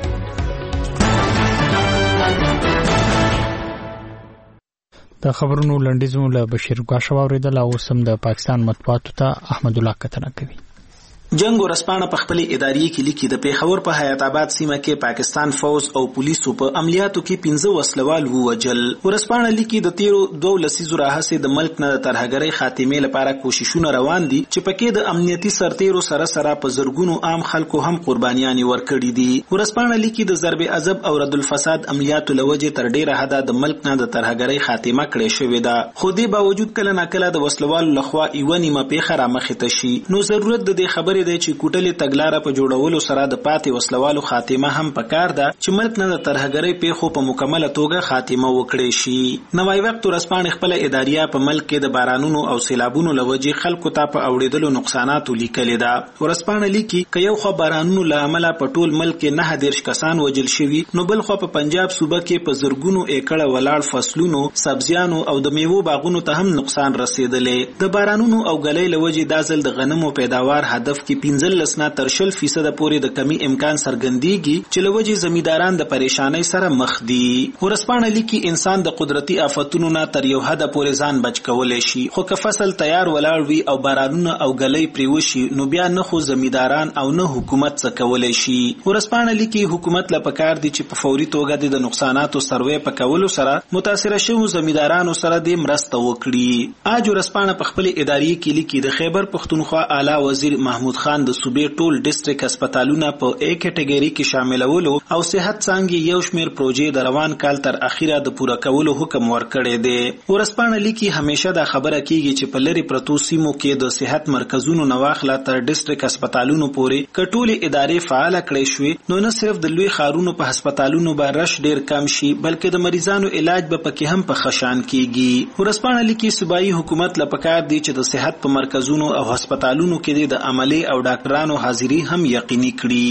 د خبرونو لنډیزمو له بشیر ګاشه اوریدل او سم د پاکستان مطبوعاتو ته احمد الله کتنه کوي جنگ ورسپانه په خپل اداري کې لیکي د پیښور په حیات آباد سیمه کې پاکستان فوج او پولیسو په عملیاتو کې 15 وسلوال ووجل ورسپانه لیکي د تیرو 2 لسیزو راهسه د ملک نه ترهګرۍ خاتمه لپاره کوششونه روان دي چې پکې د امنیتي سرتیرو سره په زرګونو عام خلکو هم قربانيان ورکړي دي ورسپانه لیکي د ضرب عذاب او رد الفساد عملیاتو لوجه تر ډیره حدا د ملک نه د ترهګرۍ خاتمه کړې شوې ده خو دې باوجود کله ناکله د وسلوال لخوا ایونیمه پیښه را مخ ته شي نو ضرورت د دې خبرې دی چې کوټلې تګلاره په جوړولو سره د پاتې وسلوالو خاتمه هم پکار ده چې ملک نه د ترهګرۍ پیښو په مکمله توګه خاتمه وکړي شي نوای وخت ورسپانه خپل اداریه په ملک کې د بارانونو او سیلابونو لوجې خلکو ته په اوریدلو نقصانات لیکلي ده ورسپانه لیکي ک یو خو بارانونو لامل په ټول ملک کې 9 کسان وجل شوي نو بل خو په پنجاب صوبه کې په زرګونو ایکړه ولاړ فصلونو سبزیانو او د میوو باغونو ته هم نقصان رسیدلې د بارانونو او غلې لوجې دازل د غنمو پیداوار هدف کې 15 تر 20% پورې د کمی امکان څرګندېږي چې لوجې زمیداران د پریشانۍ سره مخ دي ورسپانه لیکي انسان د قدرتي آفتونو نه تر یو حد پورې ځان بچ کولای شي خو که فصل تیار ولاړ وي او بارانونه او غلې پریوشي نو بیا نه خو زمیداران او نه حکومت څه کولای شي ورسپانه لیکي حکومت له پکار دي چې په فوري توګه د نقصاناتو سروې پکولو سره متاثر شوو زمیدارانو سره د مرسته وکړي اج ورسپانه په خپل اداري کې لیکي د خیبر پښتونخوا اعلی وزیر محمود خان د صوبې ټول ډیسټریکټ هسپتالونه په A کټګوري کې شاملولو او صحت څنګه یو شمیر پروژې د روان کال تر اخیره د پوره کولو حکم ورکړی دی ورسپانه لیکي همیشه دا خبره کیږي چې په لری پرتو سیمو کې د صحت مرکزونو نواخله تر ډیسټریکټ هسپتالونو پورې کټولې ادارې فعال کړې شوې نو نه صرف د لوی خارونو په هسپتالونو باندې رش ډیر کم شي بلکې د مریضانو علاج به پکې هم په خشان کیږي ورسپانه لیکي صوبایي حکومت لپاره دی چې د صحت په مرکزونو او هسپتالونو کې د عملي او ډاکټرانو حاضری هم یقیني کړي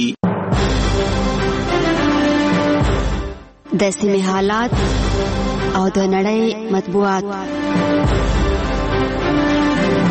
د سیمې حالات او د نړۍ مطبوعات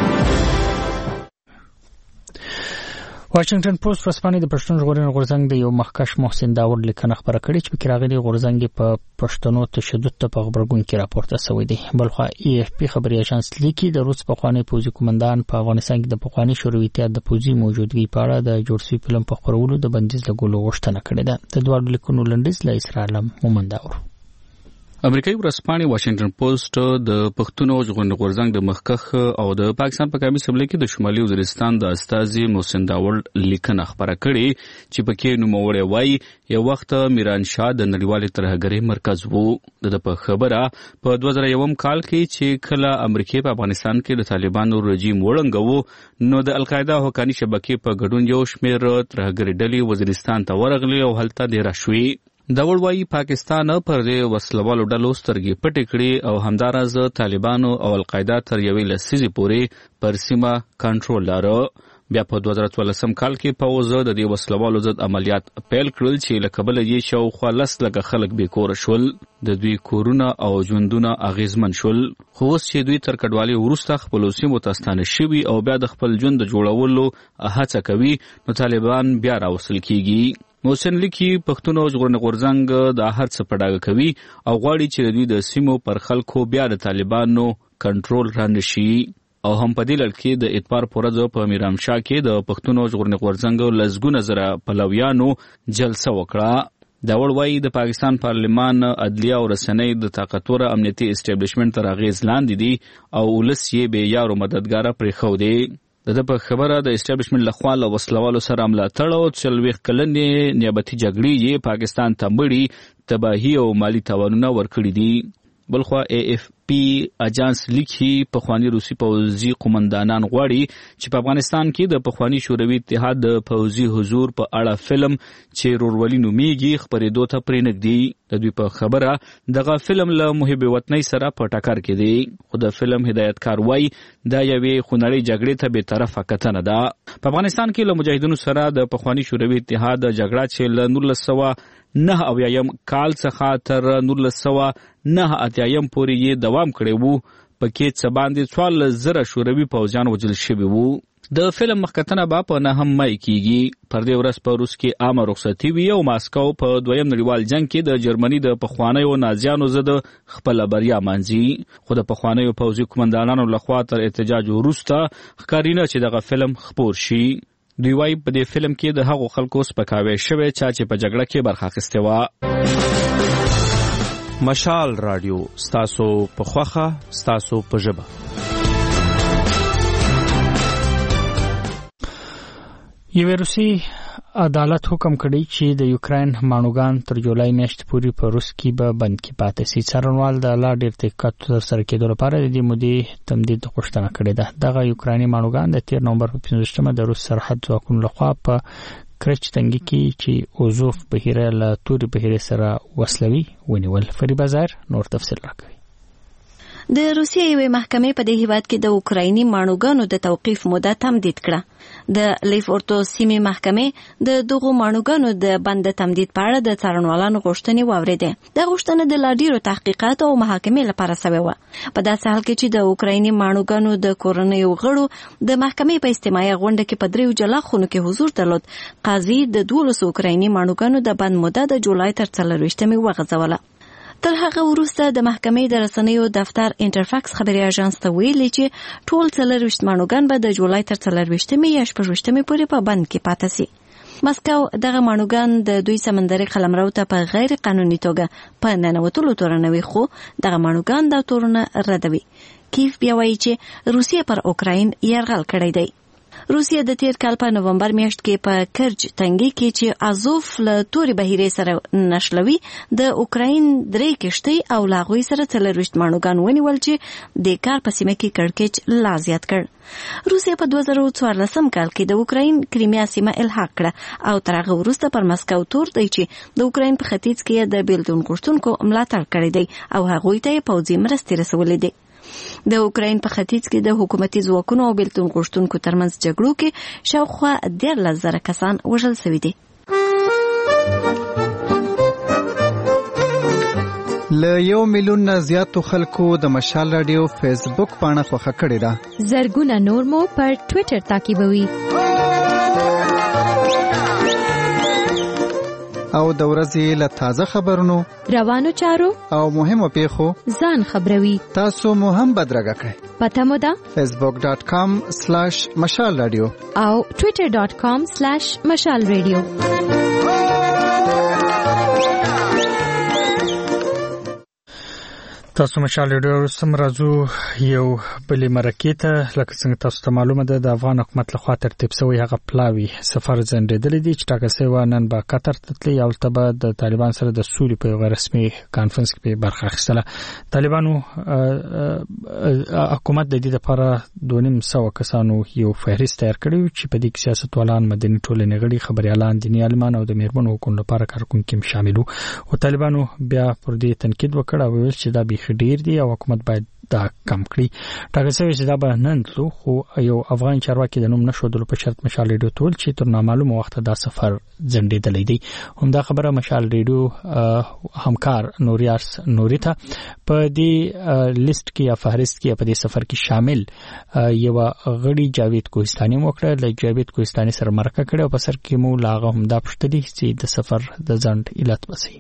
واشنگټن پوسټ ورځپاڼې د پښتون ژغورنې غورځنګ د یو مخکښ محسن داوود لیکنه خبره کړې چې پکې راغلي غورځنګ په پښتنو تشدد ته په خبرګون کې راپورته شوی دی. بلخوا AFP خبري اژانس لیکي د روس پخوانی پوځي قومندان په افغانستان کې د پخوانی شوروي اتحاد د پوځي موجودګي په اړه د جوړ شوي فلم په خپرولو د بندیز لګولو غوښتنه کړې ده. د دوه لیکونو لنډیز له اسرائیل مومنداور. امریکایي ورځپاڼې واشنگټن پوسټ د پښتونو ژغورنې غورځنګ د مخکښ او د پاکستان په قومي اسمبلی کې د شمالي وزیرستان د استازي محسن داوود لیکنه خبره کړې چې پکې نوموړی وایي یو وخت میران شاه د نړیوالې ترهګرۍ مرکز وو. د په خبره په 2001 کال کې چې کله امریکا په افغانستان کې د طالبانو رژیم وړنګو نو د القاعده حقاني شبکې په ګډون یو شمېر ترهګرۍ ډلې وزیرستان ته ورغلي او هلته ډېره شوې. داوود وايي پاکستان پر دې وسلوالو ډلو سترګې پټې کړې او همداراز طالبانو او القاعده تر یوې لسیزې پورې پر سیمه کنټرول لاره. بیا په 2014 کال کې پوځ د دې وسلوالو ضد عملیات پیل کړل چې له کبله یې شاوخوا 10 لکه خلک بې کوره شول. د دوی کورونه او ژوندونه اغیزمن شول. خو اوس چې دوی تر کډوالۍ وروسته خپلو سیمو ته ستانه شوي او بیا د خپل ژوند د جوړولو هڅه کوي نو طالبان بیا راوستل کیږي. محسن لیکي پښتون ژغورنې غورځنګ د هر څه په ډاګه کوي او غواړي چې دوی د سیمو پر خلکو بیا د طالبانو کنټرول رانشي. او هم په دې لړ کې د اتبار پورځ په میرامشاه کې د پښتون ژغورنې غورځنګ لزګونه زره پلویانو جلسه وکړه. داوود وايي د پاکستان پارلمان، عدلیه او رسنۍ د طاقتور امنیتي اسټابلیشمنت تر اغیز لاندې دي او ولس یې بې یارو مددګاره پرېښودی. د په خبره د اسټابلیشمنت لخوا له وسلوالو سره ملاتړ او 40 کلنې نیابتي جګړې یې پاکستان ته مړي تباهي او مالی تاوانونه ورکړي دي. بلخوا AFP اجانس لیکي پخوانی روسي پوځي قومندانان غواړي چې په افغانستان کې د پخوانی شوروي اتحاد د پوځي حضور په اړه فلم چې رورولي نومیږي خبرېدو ته پرېنږدي. د دوی په خبره دغه فلم له محب وطنۍ سره په ټکر کې دی. خو د فلم هدایتکار وایي دا یوې خونړۍ جګړې ته بې طرفه کتنه ده. په افغانستان کې له مجاهدینو سره د پخوانی شوروي اتحاد جګړه چې له 1909 کال څخه تر 1989 پورې یې دوام کړی وو. پکې څه باندې 14,000 شوروي پوځیان وژل شوي وو. د فلم مخکتنه به په 9 مای کېږي. پر دې ورځ په روس کې عامه رخصتي وي او ماسکو په دویم نړیوال جنگ کې د جرمني د پخوانیو نازیانو ضد خپله بریا مانځي. خو د پخوانیو پوځي قومندانانو لخوا تر احتجاج وروسته ښکاري نه چې دغه فلم خپور شي. دوی وايي په دې فلم کې د هغو خلکو سپکاوی شوی چې په جګړه کې برخه اخیستې وه. مشال رادیو ستاسو په خوخه ستاسو په ژبه. یو روسي عدالت حکم کړی چې د یوکرين مانوګان تر جولای میاشتې پورې په روس کې به بند کې پاتې شي. څارنوال د لا ډېر تحقیقات تر سره کېدو لپاره د دې مودې تمدید غوښتنه کړې ده. دغه یوکراني مانوګان د 13 نومبر په 15مه د روس سرحد ځواکونو لخوا په کرچ تنګي کې چې اوزوف بهیره له توري بهیره سره وسلوي ونیول. فریبا زهر نور تفصیل راکوي. د روسیې یوې محکمې په دې هیواد کې د اوکرایني مانوګانو د توقیف موده تمدید کړه. د لیفورتو سیمې محکمې د دغو مانوګانو د بند تمدید په اړه د څارنوالانو غوښتنې واورېدې. د غوښتنه د لا ډیرو تحقیقات او محاکمې لپاره شوې وه. په داسې حال کې چې د اوکرایني مانوګانو د کورنیو غړو د محکمې په استماعي غونډه کې په 3 جلا خونو کې حضور درلود. قاضي د 12 اوکرایني مانوګانو د بند موده د جولای تر 24مې وغځوله. تر هغه وروسته د محکمې د رسنیو دفتر انټرفاکس خبري اژانس ته ویلي چې ټول 24 مانوګان به د جولای تر 24مې یا 18مې پورې په بند کې پاتې شي. مسکو دغه مانوګان د دوی سمندري قلمرو ته په غیر قانوني توګه په ننوتلو تورنوي، خو دغه مانوګان دا تورونه ردوي. کیف بیا وایي چې روسیه پر اوکراین یرغل کړی دی. روسیه د تیر کال په نومبر میاشت کې په کرچ تنګي کې چې ازوف له توري بهیره سره نشلوي د اوکراین 3 کشتۍ او لاغوي سره 40 مانوګان ونیول چې د کار په سیمه کې کړکېچ لا زیات کړ. روسیه په 2014 کال کې د اوکراین کریمیا سیمه الحاق کړه او تر هغه وروسته پر مسکو تور دی چې د اوکراین په ختیځ کې د بیلتون غوښتونکو ملاتړ کړی دی او هغوی ته پوځي مرستې رسولې دي. د اوکراین په ختیځ کې د حکومتي ځواکونو او بیلتون غوښتونکو ترمنځ جګړو کې شاوخوا 13,000 کسان وژل شوي دي. له 1 میلیون نه زیاتو خلکو د مشال رادیو فیسبوک پاڼه خوښه کړې ده. زرګونه نور مو پر ټوئیټر تعقیبوي. او د ورځې له تازه خبرونو روانو چارو او مهمو پیښو ځان خبروي. تاسو مو هم بدرګه کړئ. پته مو ده facebook.com/مشال رادیو او twitter.com/مشال رادیو. تاسو مشال رادیو سم راځو یو بلې مرکې ته. لکه څنګه تاسو ته معلومه ده د افغان حکومت لخوا ترتیب شوی هغه پلاوی سفر ځنډېدلی دی چې ټاکل شوی نن به قطر ته تللی او هلته به د طالبان سره د سولې په یوه رسمي کانفرنس کې برخه اخیستله. طالبانو حکومت د دې لپاره 250 کسانو یو فهرست تیار کړی و چې په دې کې سیاستوالان، مدني ټولنې غړي، خبريالان، دیني عالمان او د میرمنو حقوقو لپاره کارکونکي شامل وو. او طالبانو بیا پر دې تنقید وکړ او ویل چې دا ډیر دی او حکومت باید دا کم کړي. ټاکل شوی چې دا به نن تلو، خو یو افغان چارواکي د نوم نښودلو په شرط مشال ریډیو ته ویل چې تر نامعلومه وخته دا سفر ځنډېدلی دی. همدا خبره مشال ریډیو همکار نوریارس نوري ته په دې لیست کې یا فهرست کې په دې سفر کې شامل یو غړي جاوید کوهستاني موکړه. له جاوید کوهستاني سره مرکه کړې او په سر کې مو لاغه همدا پښتلي چې د سفر د ځنډ علت بسي.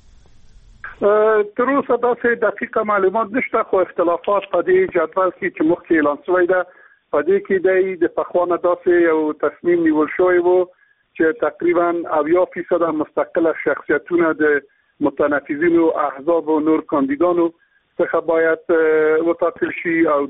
تر اوسه داسې دقیقه معلومات نشته، خو اختلافات په دې جدول کې چې مخکې اعلان شوی ده په دې کې د پخوانه داسې یو تصمیم نیول شوی و چې تقریبا 80% مستقله شخصیتونه د متنفذینو احزاب او نور کاندیدانو څخه باید وټاکل شي او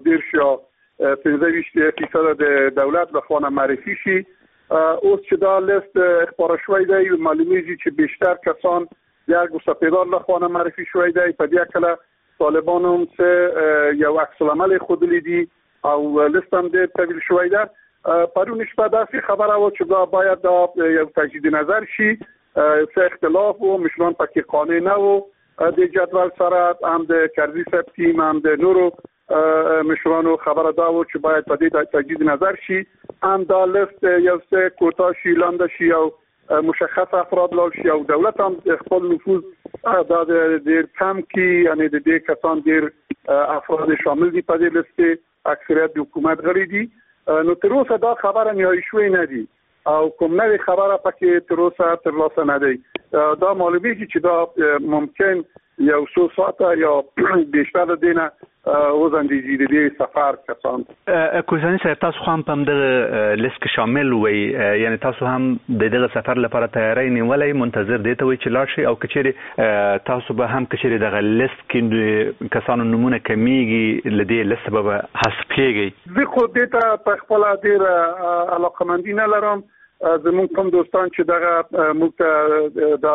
15% د دولت لخوا معرفي شي. اوس چې دا لیست خبره شوی دی معلومیږي چې بیشتر کسان یک سپیدار لخوانه معرفی شوی دی. په دې کله طالبان هم یو عکس العمل خود لیدي او لیست هم دې تبدیل شوی ده. پرون شپه داسې خبره و چې دا باید یو تجدید نظر شي. څه اختلاف و، مشران پکې قانع نه و د جدول سره، هم د کرزي صاحب تیم هم د نورو مشرانو خبره دا و چې باید په دې تجدید نظر شي. هم دا لیست یو څه کوتاه شي، لاندې شي او مشخص افراد لال شي او دولت هم خپل نفوذ دا ډیر کم کی، یعنی د دې کسان ډیر افراد شامل دي په دې لیست، اکثریت د حکومت غړي دي. نو تر اوسه دا خبره نهایی شوی نه دي او کوم نوې خبره پکې تر اوسه ترلاسه نه دی. دا معلومیږي چې دا ممکن یو څو ساعته یا بیشتر دینه وزندیږي د دې سفر کسان. کوزانی صاحب تاسو هم په دغه لیست کې شامل وي، یعنی تاسو هم د دغه سفر لپاره تیاری نیولای منتظر دی ته وي چې لاړ شي او کچېری تاسو به هم کچېری دغه لیست کې کسانو نمونه کمیږي لدې لیست به حسابيږي. زه خو دې ته په خپل ډیر علاقمندي نه لرم. زموږ کوم دوستان چې دغه موږ د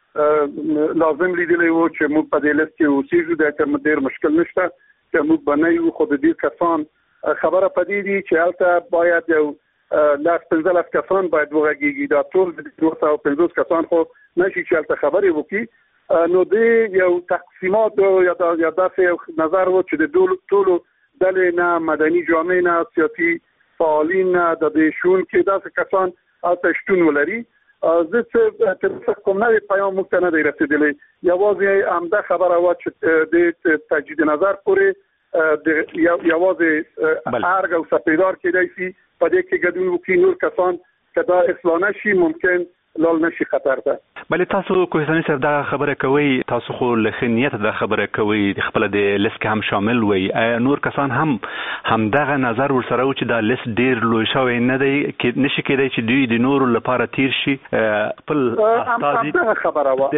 لازم لیدلی وو چې موږ په دې لیست کې اوسېږو، دا کوم ډیر مشکل نشته چې موږ بنایو. خو د دې کسان خبره پدې دي چې هلته باید یو 15 کسان باید وغږیږي. دا ټول 250 کسان خو نشي چې هلته خبرې وکړي. نو دې یو تقسیمات یا داسې نظر وو چې د ټولو ډلې نه، مدني جامعې نه، سیاسي فعالین نه، د دې شون کې داسې کسان هلته شتون ولري. زه څه تر څه کوم نه پیغام موږ ته نه دی رسیدلی. یوازې همدا خبره وه چې د تجدید نظر پورې یوازې ارګ او سپیدار کېدای شي په دې کې ګډون وکړي. نور کسان که دا اصلاح نشي ممکن لال نشي خطر ده. بلې تاسو کوهستاني صاحب دا خبره کوي، تاسو خو له ښه نیته دا خبره کوي، خپل د لیست کې هم شامل وي. نور کسان هم دغه نظر ورسره و چې دا لیست ډیر لوی شوی نه دی، کې نشي کېدای چې دوی د نورو لپاره تیر شي. خپل استاد خبره و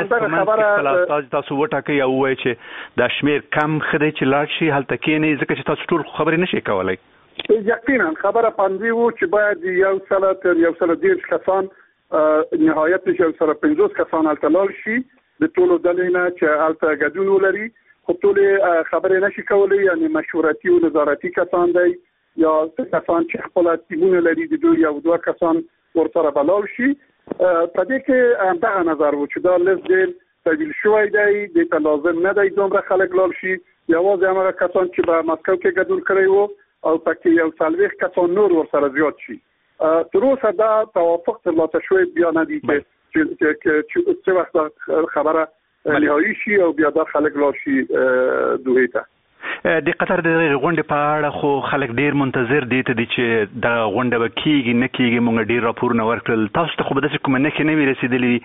تاسو وټاکئ او وایي چې دا شمیر کم خدای چې لاړ شي هلته کې نه، ځکه چې تاسو ټول خبرې نشي کولای. یقینا خبره پاندې وو چې باید یو سل کسان نهایت یو سره 50 کسان التلال شي د ټولو ډلې نه چې الته ګډون ولري. خو ټول خبرې نشي کولای، یعنی مشورتي او نظارتي کسان دی یا کسان چې خپل تیمونه لري د دوی یو دوه کسان ورسره بلال شي. په دې کې دا نظر و چې دا لیست ډېر تبدیل شوی دی، د لازم نه دی دومره خلک لال شي. یوازې هغه کسان چې په مسکو کې ګډون کړی وو او پکې یو 40 کسان نور ورسره زیات شي. تر اوسه دا توافق ترلاسه شوی بیا نه دی چې څه وخت خبره نهایی شي او بیا دا خلک لار شي دوی ته. د قطر د غونډې په اړه خو خلک ډیر منتظر دي ته چې د غونډه به کیږي نه کیږي مونږ ډیر راپورونه ورکړل تاسو ته خو به داسې کومه نښې نه وي رسېدلې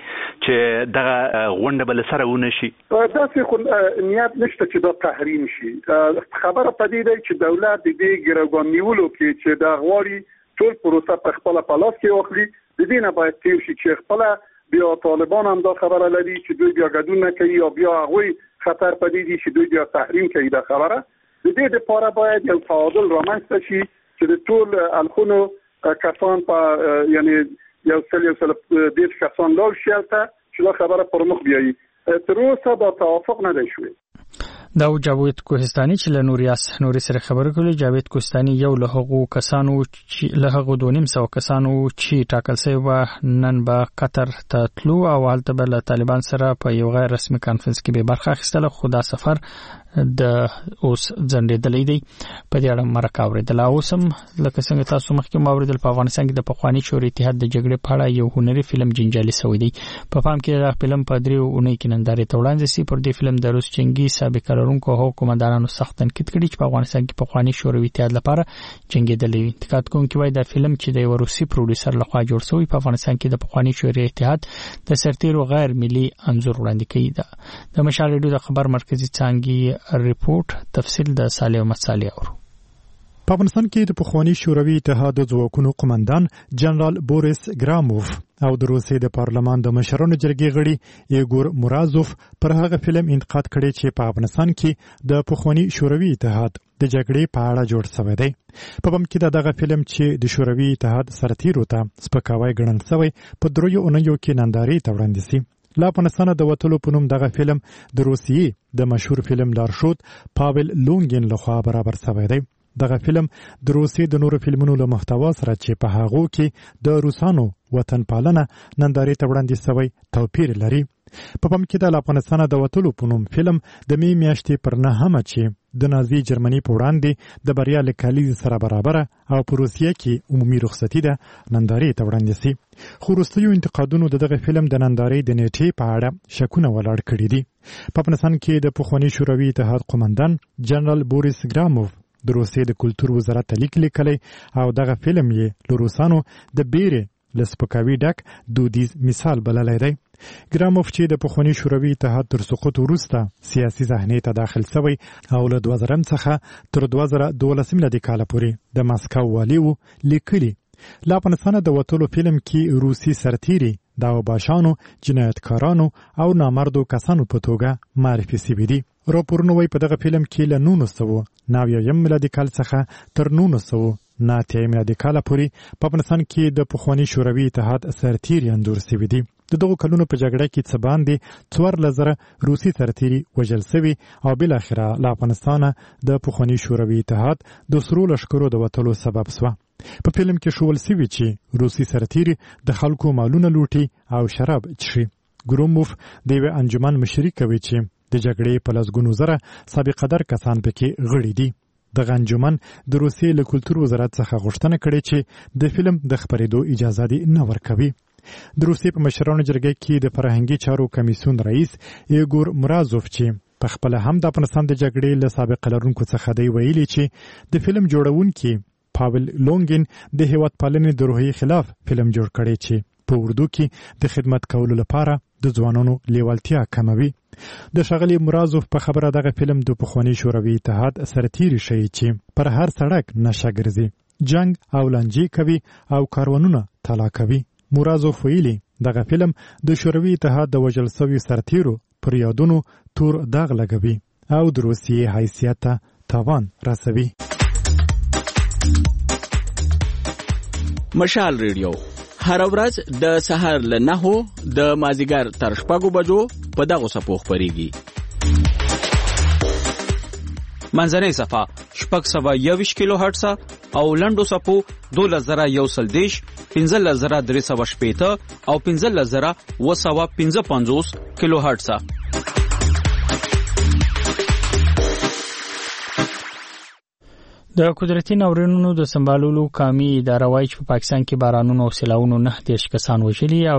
چې دغه غونډه به له سره ونه شي داسې خو نیت نشته چې دا تحریم شي خبره په دې ده چې دولت د دې ګروګان نیولو کې چې د غواړي ټول پروسه په خپل پلاس کې واخلي د دې نه باید تیر شي چې خپل بیا طالبان هم دا خبره لري چې دوی بیا ګډون نه کوي او بیا هغوی خطر پدې دي چې دوی بیا تحریم کوي دا خبره د دې لپاره باید یو تعادل رامنځته شي چې د ټول الخونو کسان په یعنی یو سل دې کسان لاړ شي چې دا خبره پر مخ بیایي تر اوسه دا توافق نه دی شوی دا جاوید کوهستاني چې له نوري سره خبرې کولې جاوید کوهستاني یو له هغو کسانو چې له هغو 2.5 کسانو چې ټاکل شوی و نن به قطر ته تلو او هلته به له طالبان سره په یو غیر رسمي کانفرنس کې به برخه اخیستله خو دا سفر د اوس ځنډېدلی دی په دې اړه مرکه اورېدله اوس هم لکه څنګه تاسو مخکې واورېدل په افغانستان کې د پخواني شوروي اتحاد د جګړې په اړه یو هنري فلم جنجالي شوی دی په پام کې دا فلم په 3 اونۍ کې نندارې ته وړاندې شي پر دې فلم د روس جنگي سابق لرونکو حکومتدارانو سخت تنقید کړی چې په افغانستان کې پخواني شوروي اتحاد لپاره جنګېدلی وي انتقاد کوونکي وایي دا فلم چې د یو روسي پروډوسر لخوا جوړ شوی په افغانستان کې د پخواني شوروي اتحاد د سرتیرو غیر ملي انځور وړاندې کوي د مشال ریډیو د خبر مرکزی څانګې ریپورت تفصیل د صالح احمد صالح اورو په افغانستان کې د پخواني شوروي اتحاد د ځواکونو قومندان جنرال بوریس ګراموف او د روسیې د پارلمان د مشرانو جرګې غړي ایګور مرازوف پر هغه فلم انتقاد کړی چې په افغانستان کې د پخواني شوروي اتحاد د جګړې په اړه جوړ شوی دی په بم کې دغه فلم چې د شوروي اتحاد سرتیرو ته سپکاوی ګڼل شوی په 3 اونیو کې نندارې ته وړاندې شي لا افغانستان د وټلو په نوم دغه فلم د روسیې د مشهور فلم لارښود پاول لونګین لخوا برابر شوی دی دغه فلم د روسیې د نورو فلمونو له محتوا سره چې په هغو کې د روسانو وطن پالنه نندارې ته وړاندې شوی توپیر لري په پام کې د افغانستان د وټلو په نوم فلم د می میاشتې پر 9 چې د نازي جرمني په وړاندې د بریا لیکالي سره برابر او په روسیې کې عمومي رخصتي ده نندارې ته وړاندې شي خو وروستیو انتقادونو دغه فلم د نندارې د نیټې په اړه شکونه ولاړ کړي دي په افغانستان کې د پخواني شوروي اتحاد قومندان جنرال بوریس ګراموف د روسیې د کلتور وزارت لیک لیکلی او دغه فلم یې له روسانو د بیرې لسپکاوي ډک دودیز مثال بللی دی ګراموف چې د پخواني شوروي اتحاد تر سقوط وروسته سیاسي صحنې ته داخل شوی او له 2000 څخه تر 2012 میلادي کال پورې د ماسکو والي و لیکلي لا افغانستان د وټلو فلم کې روسي سرتیري د اوباشانو جنایتکارانو او نامردو کسانو په توګه معرفي شوي دي راپورونه وایي په دغه فلم کې له 1990 میلادي کال څخه تر 1990 میلادي کال پورې په افغانستان کې د پخواني شوروي اتحاد سرتیري انځور شوي دي د دغو کلونو په جګړه کې څه باندې 14,000 روسي سرتیري وژل شوي او بالاخره له افغانستانه د پخواني شوروي اتحاد د سرو لښکرو د وتلو سبب شوه په فلم کې ښوول شوي چې روسي سرتیري د خلکو مالونه لوټي او شراب څښي ګروموف د یوې انجمن مشري کوي چې د جګړې په لسګونو زره سابقه در کسان پکې غړي دي دغه انجمن د روسیې له کلتور وزارت څخه غوښتنه کړې چې د فلم د خپرېدو اجازه دې نه ورکوي د روسیې په مشرانو جرګې کې د فرهنګي چارو کمیسیون رئیس ایګور مرازوف چې په خپل هم د افغانستان د جګړې له سابقه لرونکو څخه دی ویلي چې د فلم جوړونکي پاول لونګین د هیواد پالنې د روحیې خلاف فلم جوړ کړی چې په اردو کې د خدمت کولو لپاره د ځوانانو لیوالتیا کموي د ښاغلي مرازوف په خبره دغه فلم د پخواني شوروي اتحاد سرتیري ښیي چې پر هر سړک نشه ګرځي جنگ او لانجې کوي او کاروانونه تالا کوي مرازوف ویلي دغه فلم د شوروي اتحاد د وژل شویو سرتیرو پر یادونو تور داغ لګوي او د روسیې حیثیت ته تاوان رسوي مشال ریډیو هر ورځ د سهار له 9 د مازیګر تر 6 بجو په دغه صفو خبريږي منځنۍ صفه 621 کیلو هرتز او لنډو صفو 2110 15315 او 15255 کیلو هرتز د قدرتي ناورینونو د سمبالولو قومي اداره وايي چې په پاکستان کې بارانونو او سیلاوونو 9 کسان وژلي او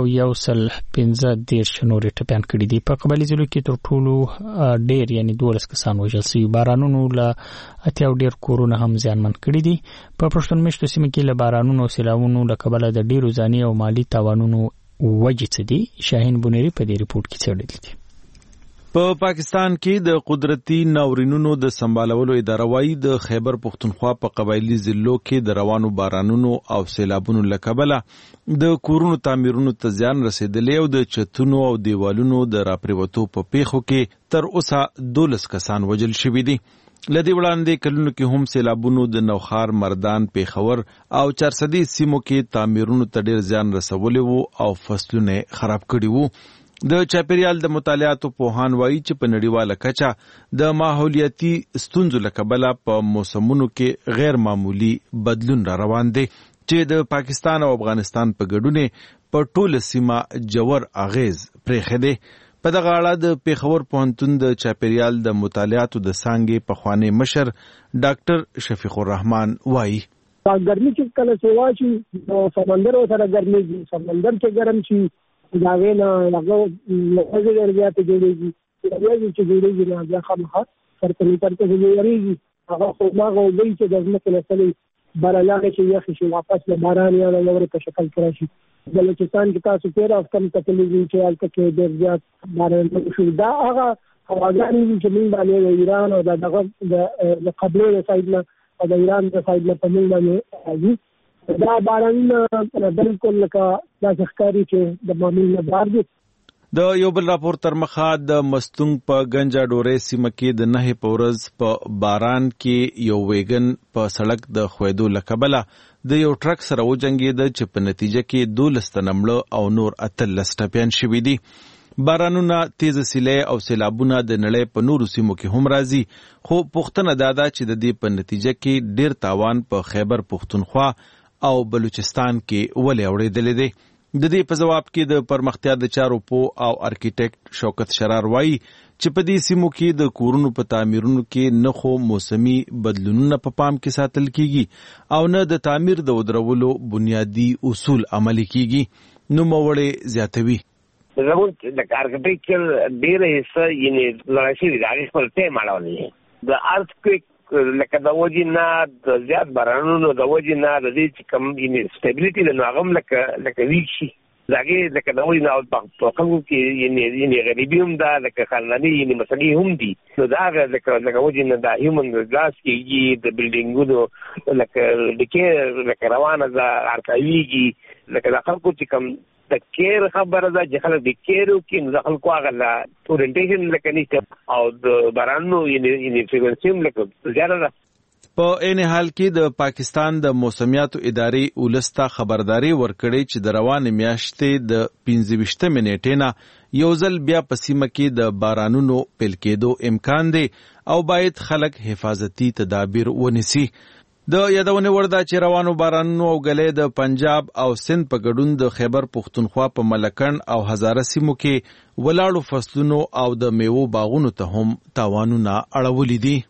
115 نور ټپيان کړي دي. په قبایلی ضلعو کې تر ټولو ډېر یعنی 12 کسان وژل شوي. بارانونو له اتیاو ډېر کورونه هم زیانمن کړي دي. په پښتون مشتو سیمه کې له بارانونو او سیلاوونو له کبله د ډېرو ځاني او مالی تاوانونو وجې څه دي. شاهین بونيري په دې ریپورت کې څرګندوي دي. په پاکستان کې د قدرتي ناورینونو د سمبالولو اداره وايي د خیبر پختونخوا په قبایلی ضلعو کې د روانو بارانونو او سیلابونو له کبله د کورونو تعمیرونو ته زیان رسیدلی او د چتونو او دیوالونو د راپریوتو په پیښو کې تر اوسه 12 کسان وژل شوي دي. لدی وړاندې کلونو کې هم سیلابونو د نوخار، مردان، پیښور او چارسدي سیمو کې تعمیرونو ته ډیر زیان رسولی وو او فصلونه خراب کړي وو. د چاپیریال د مطالعاتو پوهان وایي چې په نړیواله کچه د ماحولیاتي ستونزو له کبله په موسمونو کې غیر معمولی بدلون را روان دی چې د پاکستان او افغانستان په ګډون په ټوله سیمه جوړ اغیز پرېښی دی. په دغه اړه د پیښور پوهنتون د چاپیریال د مطالعاتو د څانګې پخوانی مشر ډاکټر شفیق الرحمن وایي ګرمي چې کله سیوا شي سمندر سره ګرمي سمندر کې ګرم شي دا وینا هغه لږه درجه ته جوړیږي چې جوړیږي نه بیا خامخا سرکلي ته جوړیږي هغه خو ما غوړي چې د ځمکې لسلې بارلاغه چې یخ شي واپس له باران یا د لوري په شکل کې راشي. بلوچستان کې تاسو تیر افغان کتلې چې البته کې ډېر زیات باران شو. دا هغه هواګانې چې موږ باندې ایران او د قبله د سایډ نه او د ایران د سایډ نه په موږ باندې راځي. دا باران بالکل لکه دا ښکاری چې د معمول نه بار دي. د یو بل راپور تر مخه د مستونګ په گنجا ډورې سیمه کې د 9 په ورځ په باران کې یو ویګن په سړک د خویدو لکبله د یو ټرک سره وجنګید چې په نتیجه کې 12 تنمړه او نور 13 ټپيان شوي دي. بارانونه، تیز سیلۍ او سیلابونه د نړۍ په نورو سیمو کې هم راځي، خو پوښتنه دا ده چې د دې په نتیجه کې ډیر تاوان په خیبر پختونخوا او بلوچستان کې ولې اورېدلې دي. د دې په جواب کې د پرمختیا د چارو پو او ارکیټیکټ شوکت شرار وایي چې په دې سیمو کې د کورونو په تعمیرونو کې نه خو موسمي بدلونونه په پام کې ساتل کیږي او نه د تعمیر د ودرولو بنیادی اصول عملي کیږي. نو موړې زیاتوي زموږ د ارکیټیکچر ډیره حصہ یعنی لړشي د هغه خپل ټیم اړولې د ارتکویک لکه د وجې نه د زیات بارانونو د وجې نه د دې چې کوم یعنی سټیبلیټي د ناغم لکه ویک شي دغه لکه د وجې نه په خلکو کې یعنی غریبي هم ده لکه خانداني یعنی مسلې هم دي. نو دا لکه وجې نه د هیومن ګلاس کېږي د بلډینګونو لکه ډکې لکه روانه ده ارکاویږي لکه د خلکو چې کوم د کیر خبره ده چې خلک د کیرو کې د خلکو هغه لا اورینټیشن لکه نشته او د بارانو یعنی فریکوئنسي لکه زیاده ده. په عین حال کې د پاکستان د موسمیاتو ادارې ولسته خبرداري ورکړې چې د روانې میاشتې د 15 منېټې نه یو ځل بیا په سیمه کې د بارانونو پیل کېدو امکان دی او باید خلک حفاظتي تدابیر ونیسي. د یادونه ورده چې روانو بارانونو او غلې د پنجاب او سند په ګډون د خیبر پختونخوا په ملکند او هزاره سیمو کې ولاړو فصلونو او د میوو باغونو ته هم تاوانونه اړولې دي.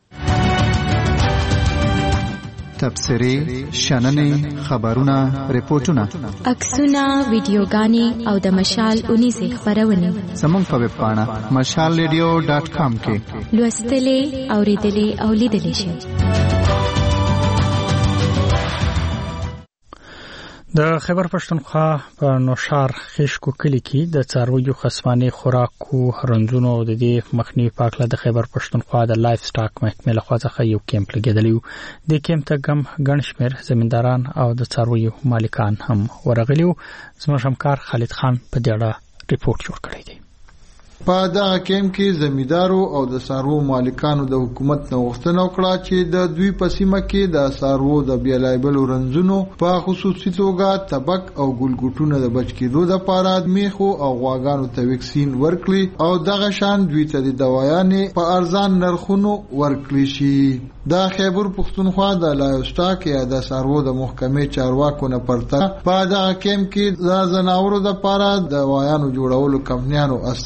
تبصرې، شننې، خبرونه، ریپورتونه، عکسونه، ویډیوګانې او د مشال 19 خبرونه زموږ په ویب پاڼه mashalradio.com کې لوستلې، اوریدلې او لیدلې شئ. د خیبر پښتونخوا په نوشار خشکو کلی کې د څارویو خصمانه خوراکو هرنځونو او د دې مخنیوي په اړه د خیبر پښتونخوا د لایف سټاک محکمې لخوا څخه یو کیمپ لګیدلی و. د کیمپ ته ګڼ شمېر زمینداران او د څارویو مالکان هم ورغلي وو. زموږ همکار خالد خان په دې اړه ریپورت جوړ کړی دی. په دغه کیمپ کې زمیندارو او د څارویو مالکانو د حکومت نه غوښتنه وکړه چې د دوی په سیمه کې د څارویو د بیلابیلو رنځونو په خصوصي توګه تبک او ګلګوټونه د بچ کېدو لپاره میخو او غواګانو ته ویکسین ورکړي او دغه شان دوی ته د دوايانې په ارزان نرخونو ورکړي شي. د خیبر پختونخوا د لایف سټاک یا د څارویو د محکمې چارواکو نه پرته په دغه کیمپ کې د ځناورو لپاره د دوايانو جوړولو کمپنیانو استاد هم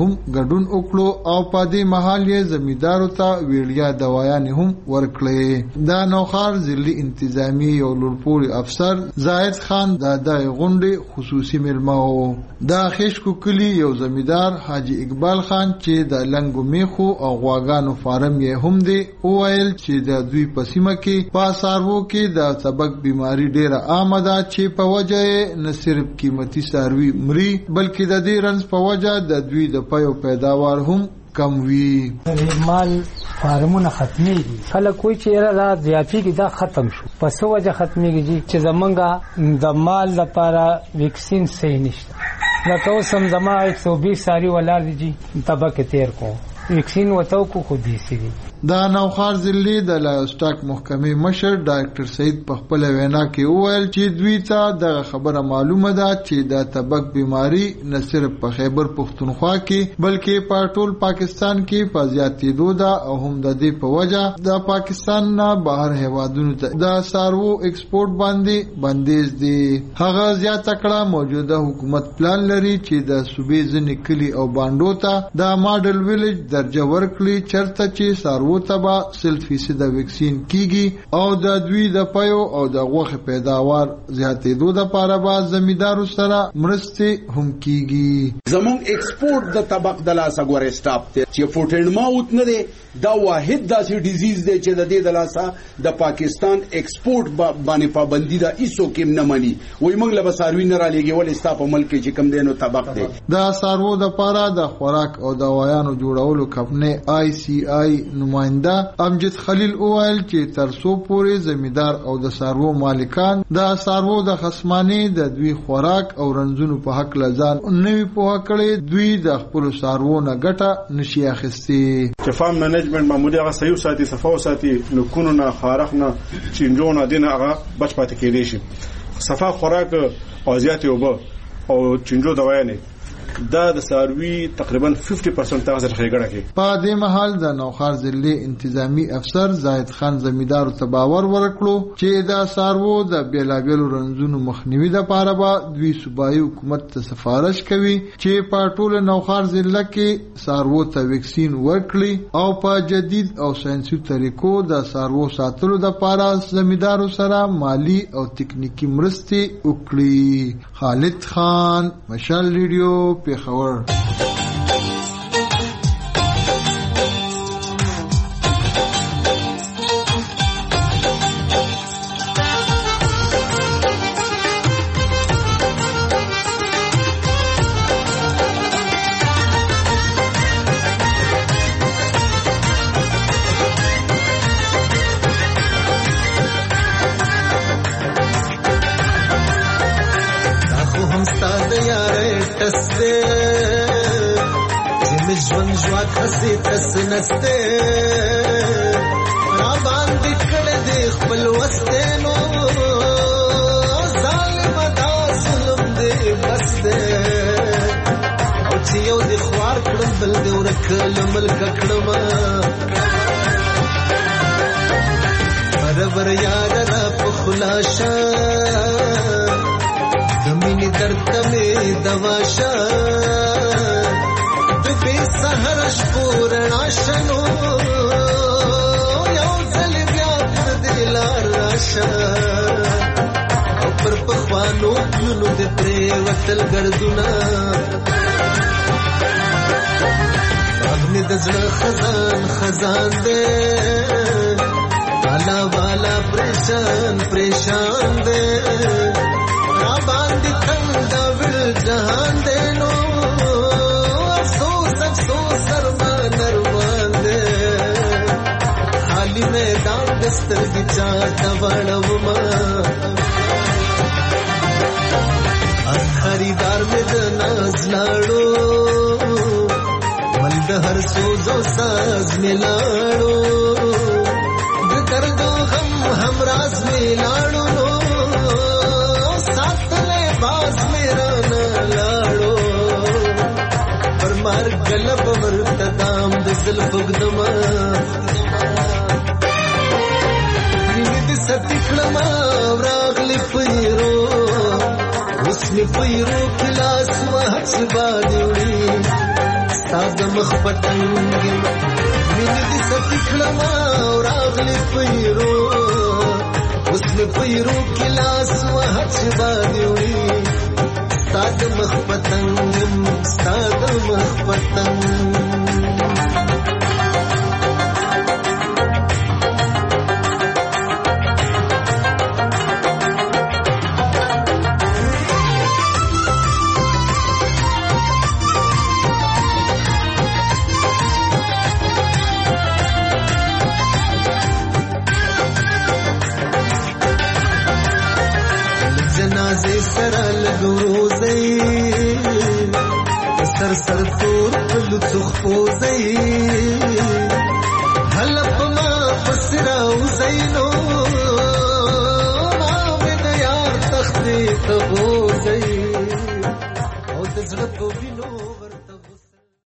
هم ګډون وکړو او په دې مهال یې زمیندارو ته ویړیا دوايانې هم ورکړې. دا نوخار ضلعي انتظامی یو لوړپوړي افسر زاهد خان د دای غونډې خصوصي مېلمه و. دا خشکو کلی یو زمیندار حاجی اقبال خان چې د لنګو میخو او غواګانو فارم یې هم دی وویل چې د دوی په سیمه کې په سارو کې د سبق بیماری ډیره عامه ده چې په وجه نه صرف قیمتي ساروي مري بلکې د دې رنځ په وجه د دوی د پيو پیداوار هم کم وی. مال فارمونه ختميږي. خلک کوئی چې را زیاتېږي دا ختم شو. پس وجه ختميږي چې زمونږه د مال لپاره ویکسین صحیح نشته. لکه اوس هم زما 120 ساری ولار دي طبقه تیر کو ویکسین وتاو کو خو دي سي. دا نوخار ضلعي د لایوسټاک محکمې مشر ډاکټر سعید په خپل وینا کې وویل چې دوی ته د خبره معلومه ده چې د تبک بیماری نه صرف په خیبر پختونخوا کې بلکې په ټول پاکستان کې په زیاتېدو ده او هم د دې په وجه د پاکستان نه بهر هیوادونو ته د سارو ایکسپورټ باندې بندیز دي. هغه زیاته کړه موجوده حکومت پلان لري چې د صوبې ځینې کلي او باندو ته د ماډل ویلج درجه ورکړي چرته چې سارو تبا 100% ویکسین کیږي او د دوی د پيو او د غوښه پیداوار زیاتېدو د لپاره به زمیندارو سره مرستې هم کیږي. زمون ایکسپورټ د طبق د لاسه غوړې سټاپ ته چې فوټ اینډ ماوت نه دی دا واحد داسې ډیزیز دی چې د دې د لاسه د پاکستان ایکسپورټ باندې پابندي ده ایسو کې نه مانی وای موږ له بساروي نه را لګي ول سټاپ ملک چې کم دینو طبق دی. دا سارو د لپاره د خوراک او دوايانو جوړولو کمپنۍ ICI نماینده امجد خلیل اوایل چې ترسو پورې زمیندار او د سارو مالکان د سارو د خصمانه د دوی خوراک او رنځونو په حق لزان نوې پوهه کړي دوی د خپل سارو نه ګټه نشي اخیستي. چې فارم منیجمنت معمولی هغه صحیح ساتي صفاو ساتي نو کونو نه خارخ نه چینجونه دینه هغه بچ پاتې کېدی شي. صفا خوراک او زیاتې وبو او چینجو دوايانې دا د ساروي تقریبا 50% تاسو ښېګړه کې. په دې محل د نوخار ضلعي انتظامی افسر زاهد خان زمیندارو ته باور ورکړو چې دا سارو د بیلابیلو رنځونو مخنیوي لپاره به دوی صوبایي حکومت ته سفارش کوي چې په ټول نوخار ضلع کې سارو ته ویکسین ورکړي او په جدید او ساينسي طریقو د سارو ساتلو لپاره زمیندارو سره مالی او تکنیکی مرستې وکړي. خالد خان مشال ریډیو پیښور. خسي تسنسته را باندې کړه دې خپل وستنو ظالم دا ظلم دې بس دې او چې یو دې خوار کړم بل دې ورکل ملک کړم برابر یاد را په خلاصه زمینی درد مې دواشه سحر شپورنا شنو یو ځل بیا پر دلار راشه او پر پخوانو پلونو د پرې وتل ګرځونه اغنی د زړه خزان خزان دې والا والا پریشان پریشان دې را باندې تنگ دا ول جهان دې نو خالی میدان دستر کی چاہتا وڑوما خریدار میں دناز لاڑو ملد ہر سوزو ساز میں لاڑو دردو غم ہم راز میں لاڑو ساتھ لے باز میرا نہ لاڑو مار گلب مرتدام دزل بغدما نیمد ستکلما وراغلی پیرو اسمی پیرو کلاس محچ بادیوڑی ستا مخ پتنګ مینه دې سپکړما او راغلی پیرو اوس مې پیرو کې لاس وهچ باندې وړي ستاد مخ پتنګ جنازه سره لګوروزي سر تور لڅخ پوزي حلف ما فسراو زینو ما مې یار تختې ته بوزي او د زړه په وینو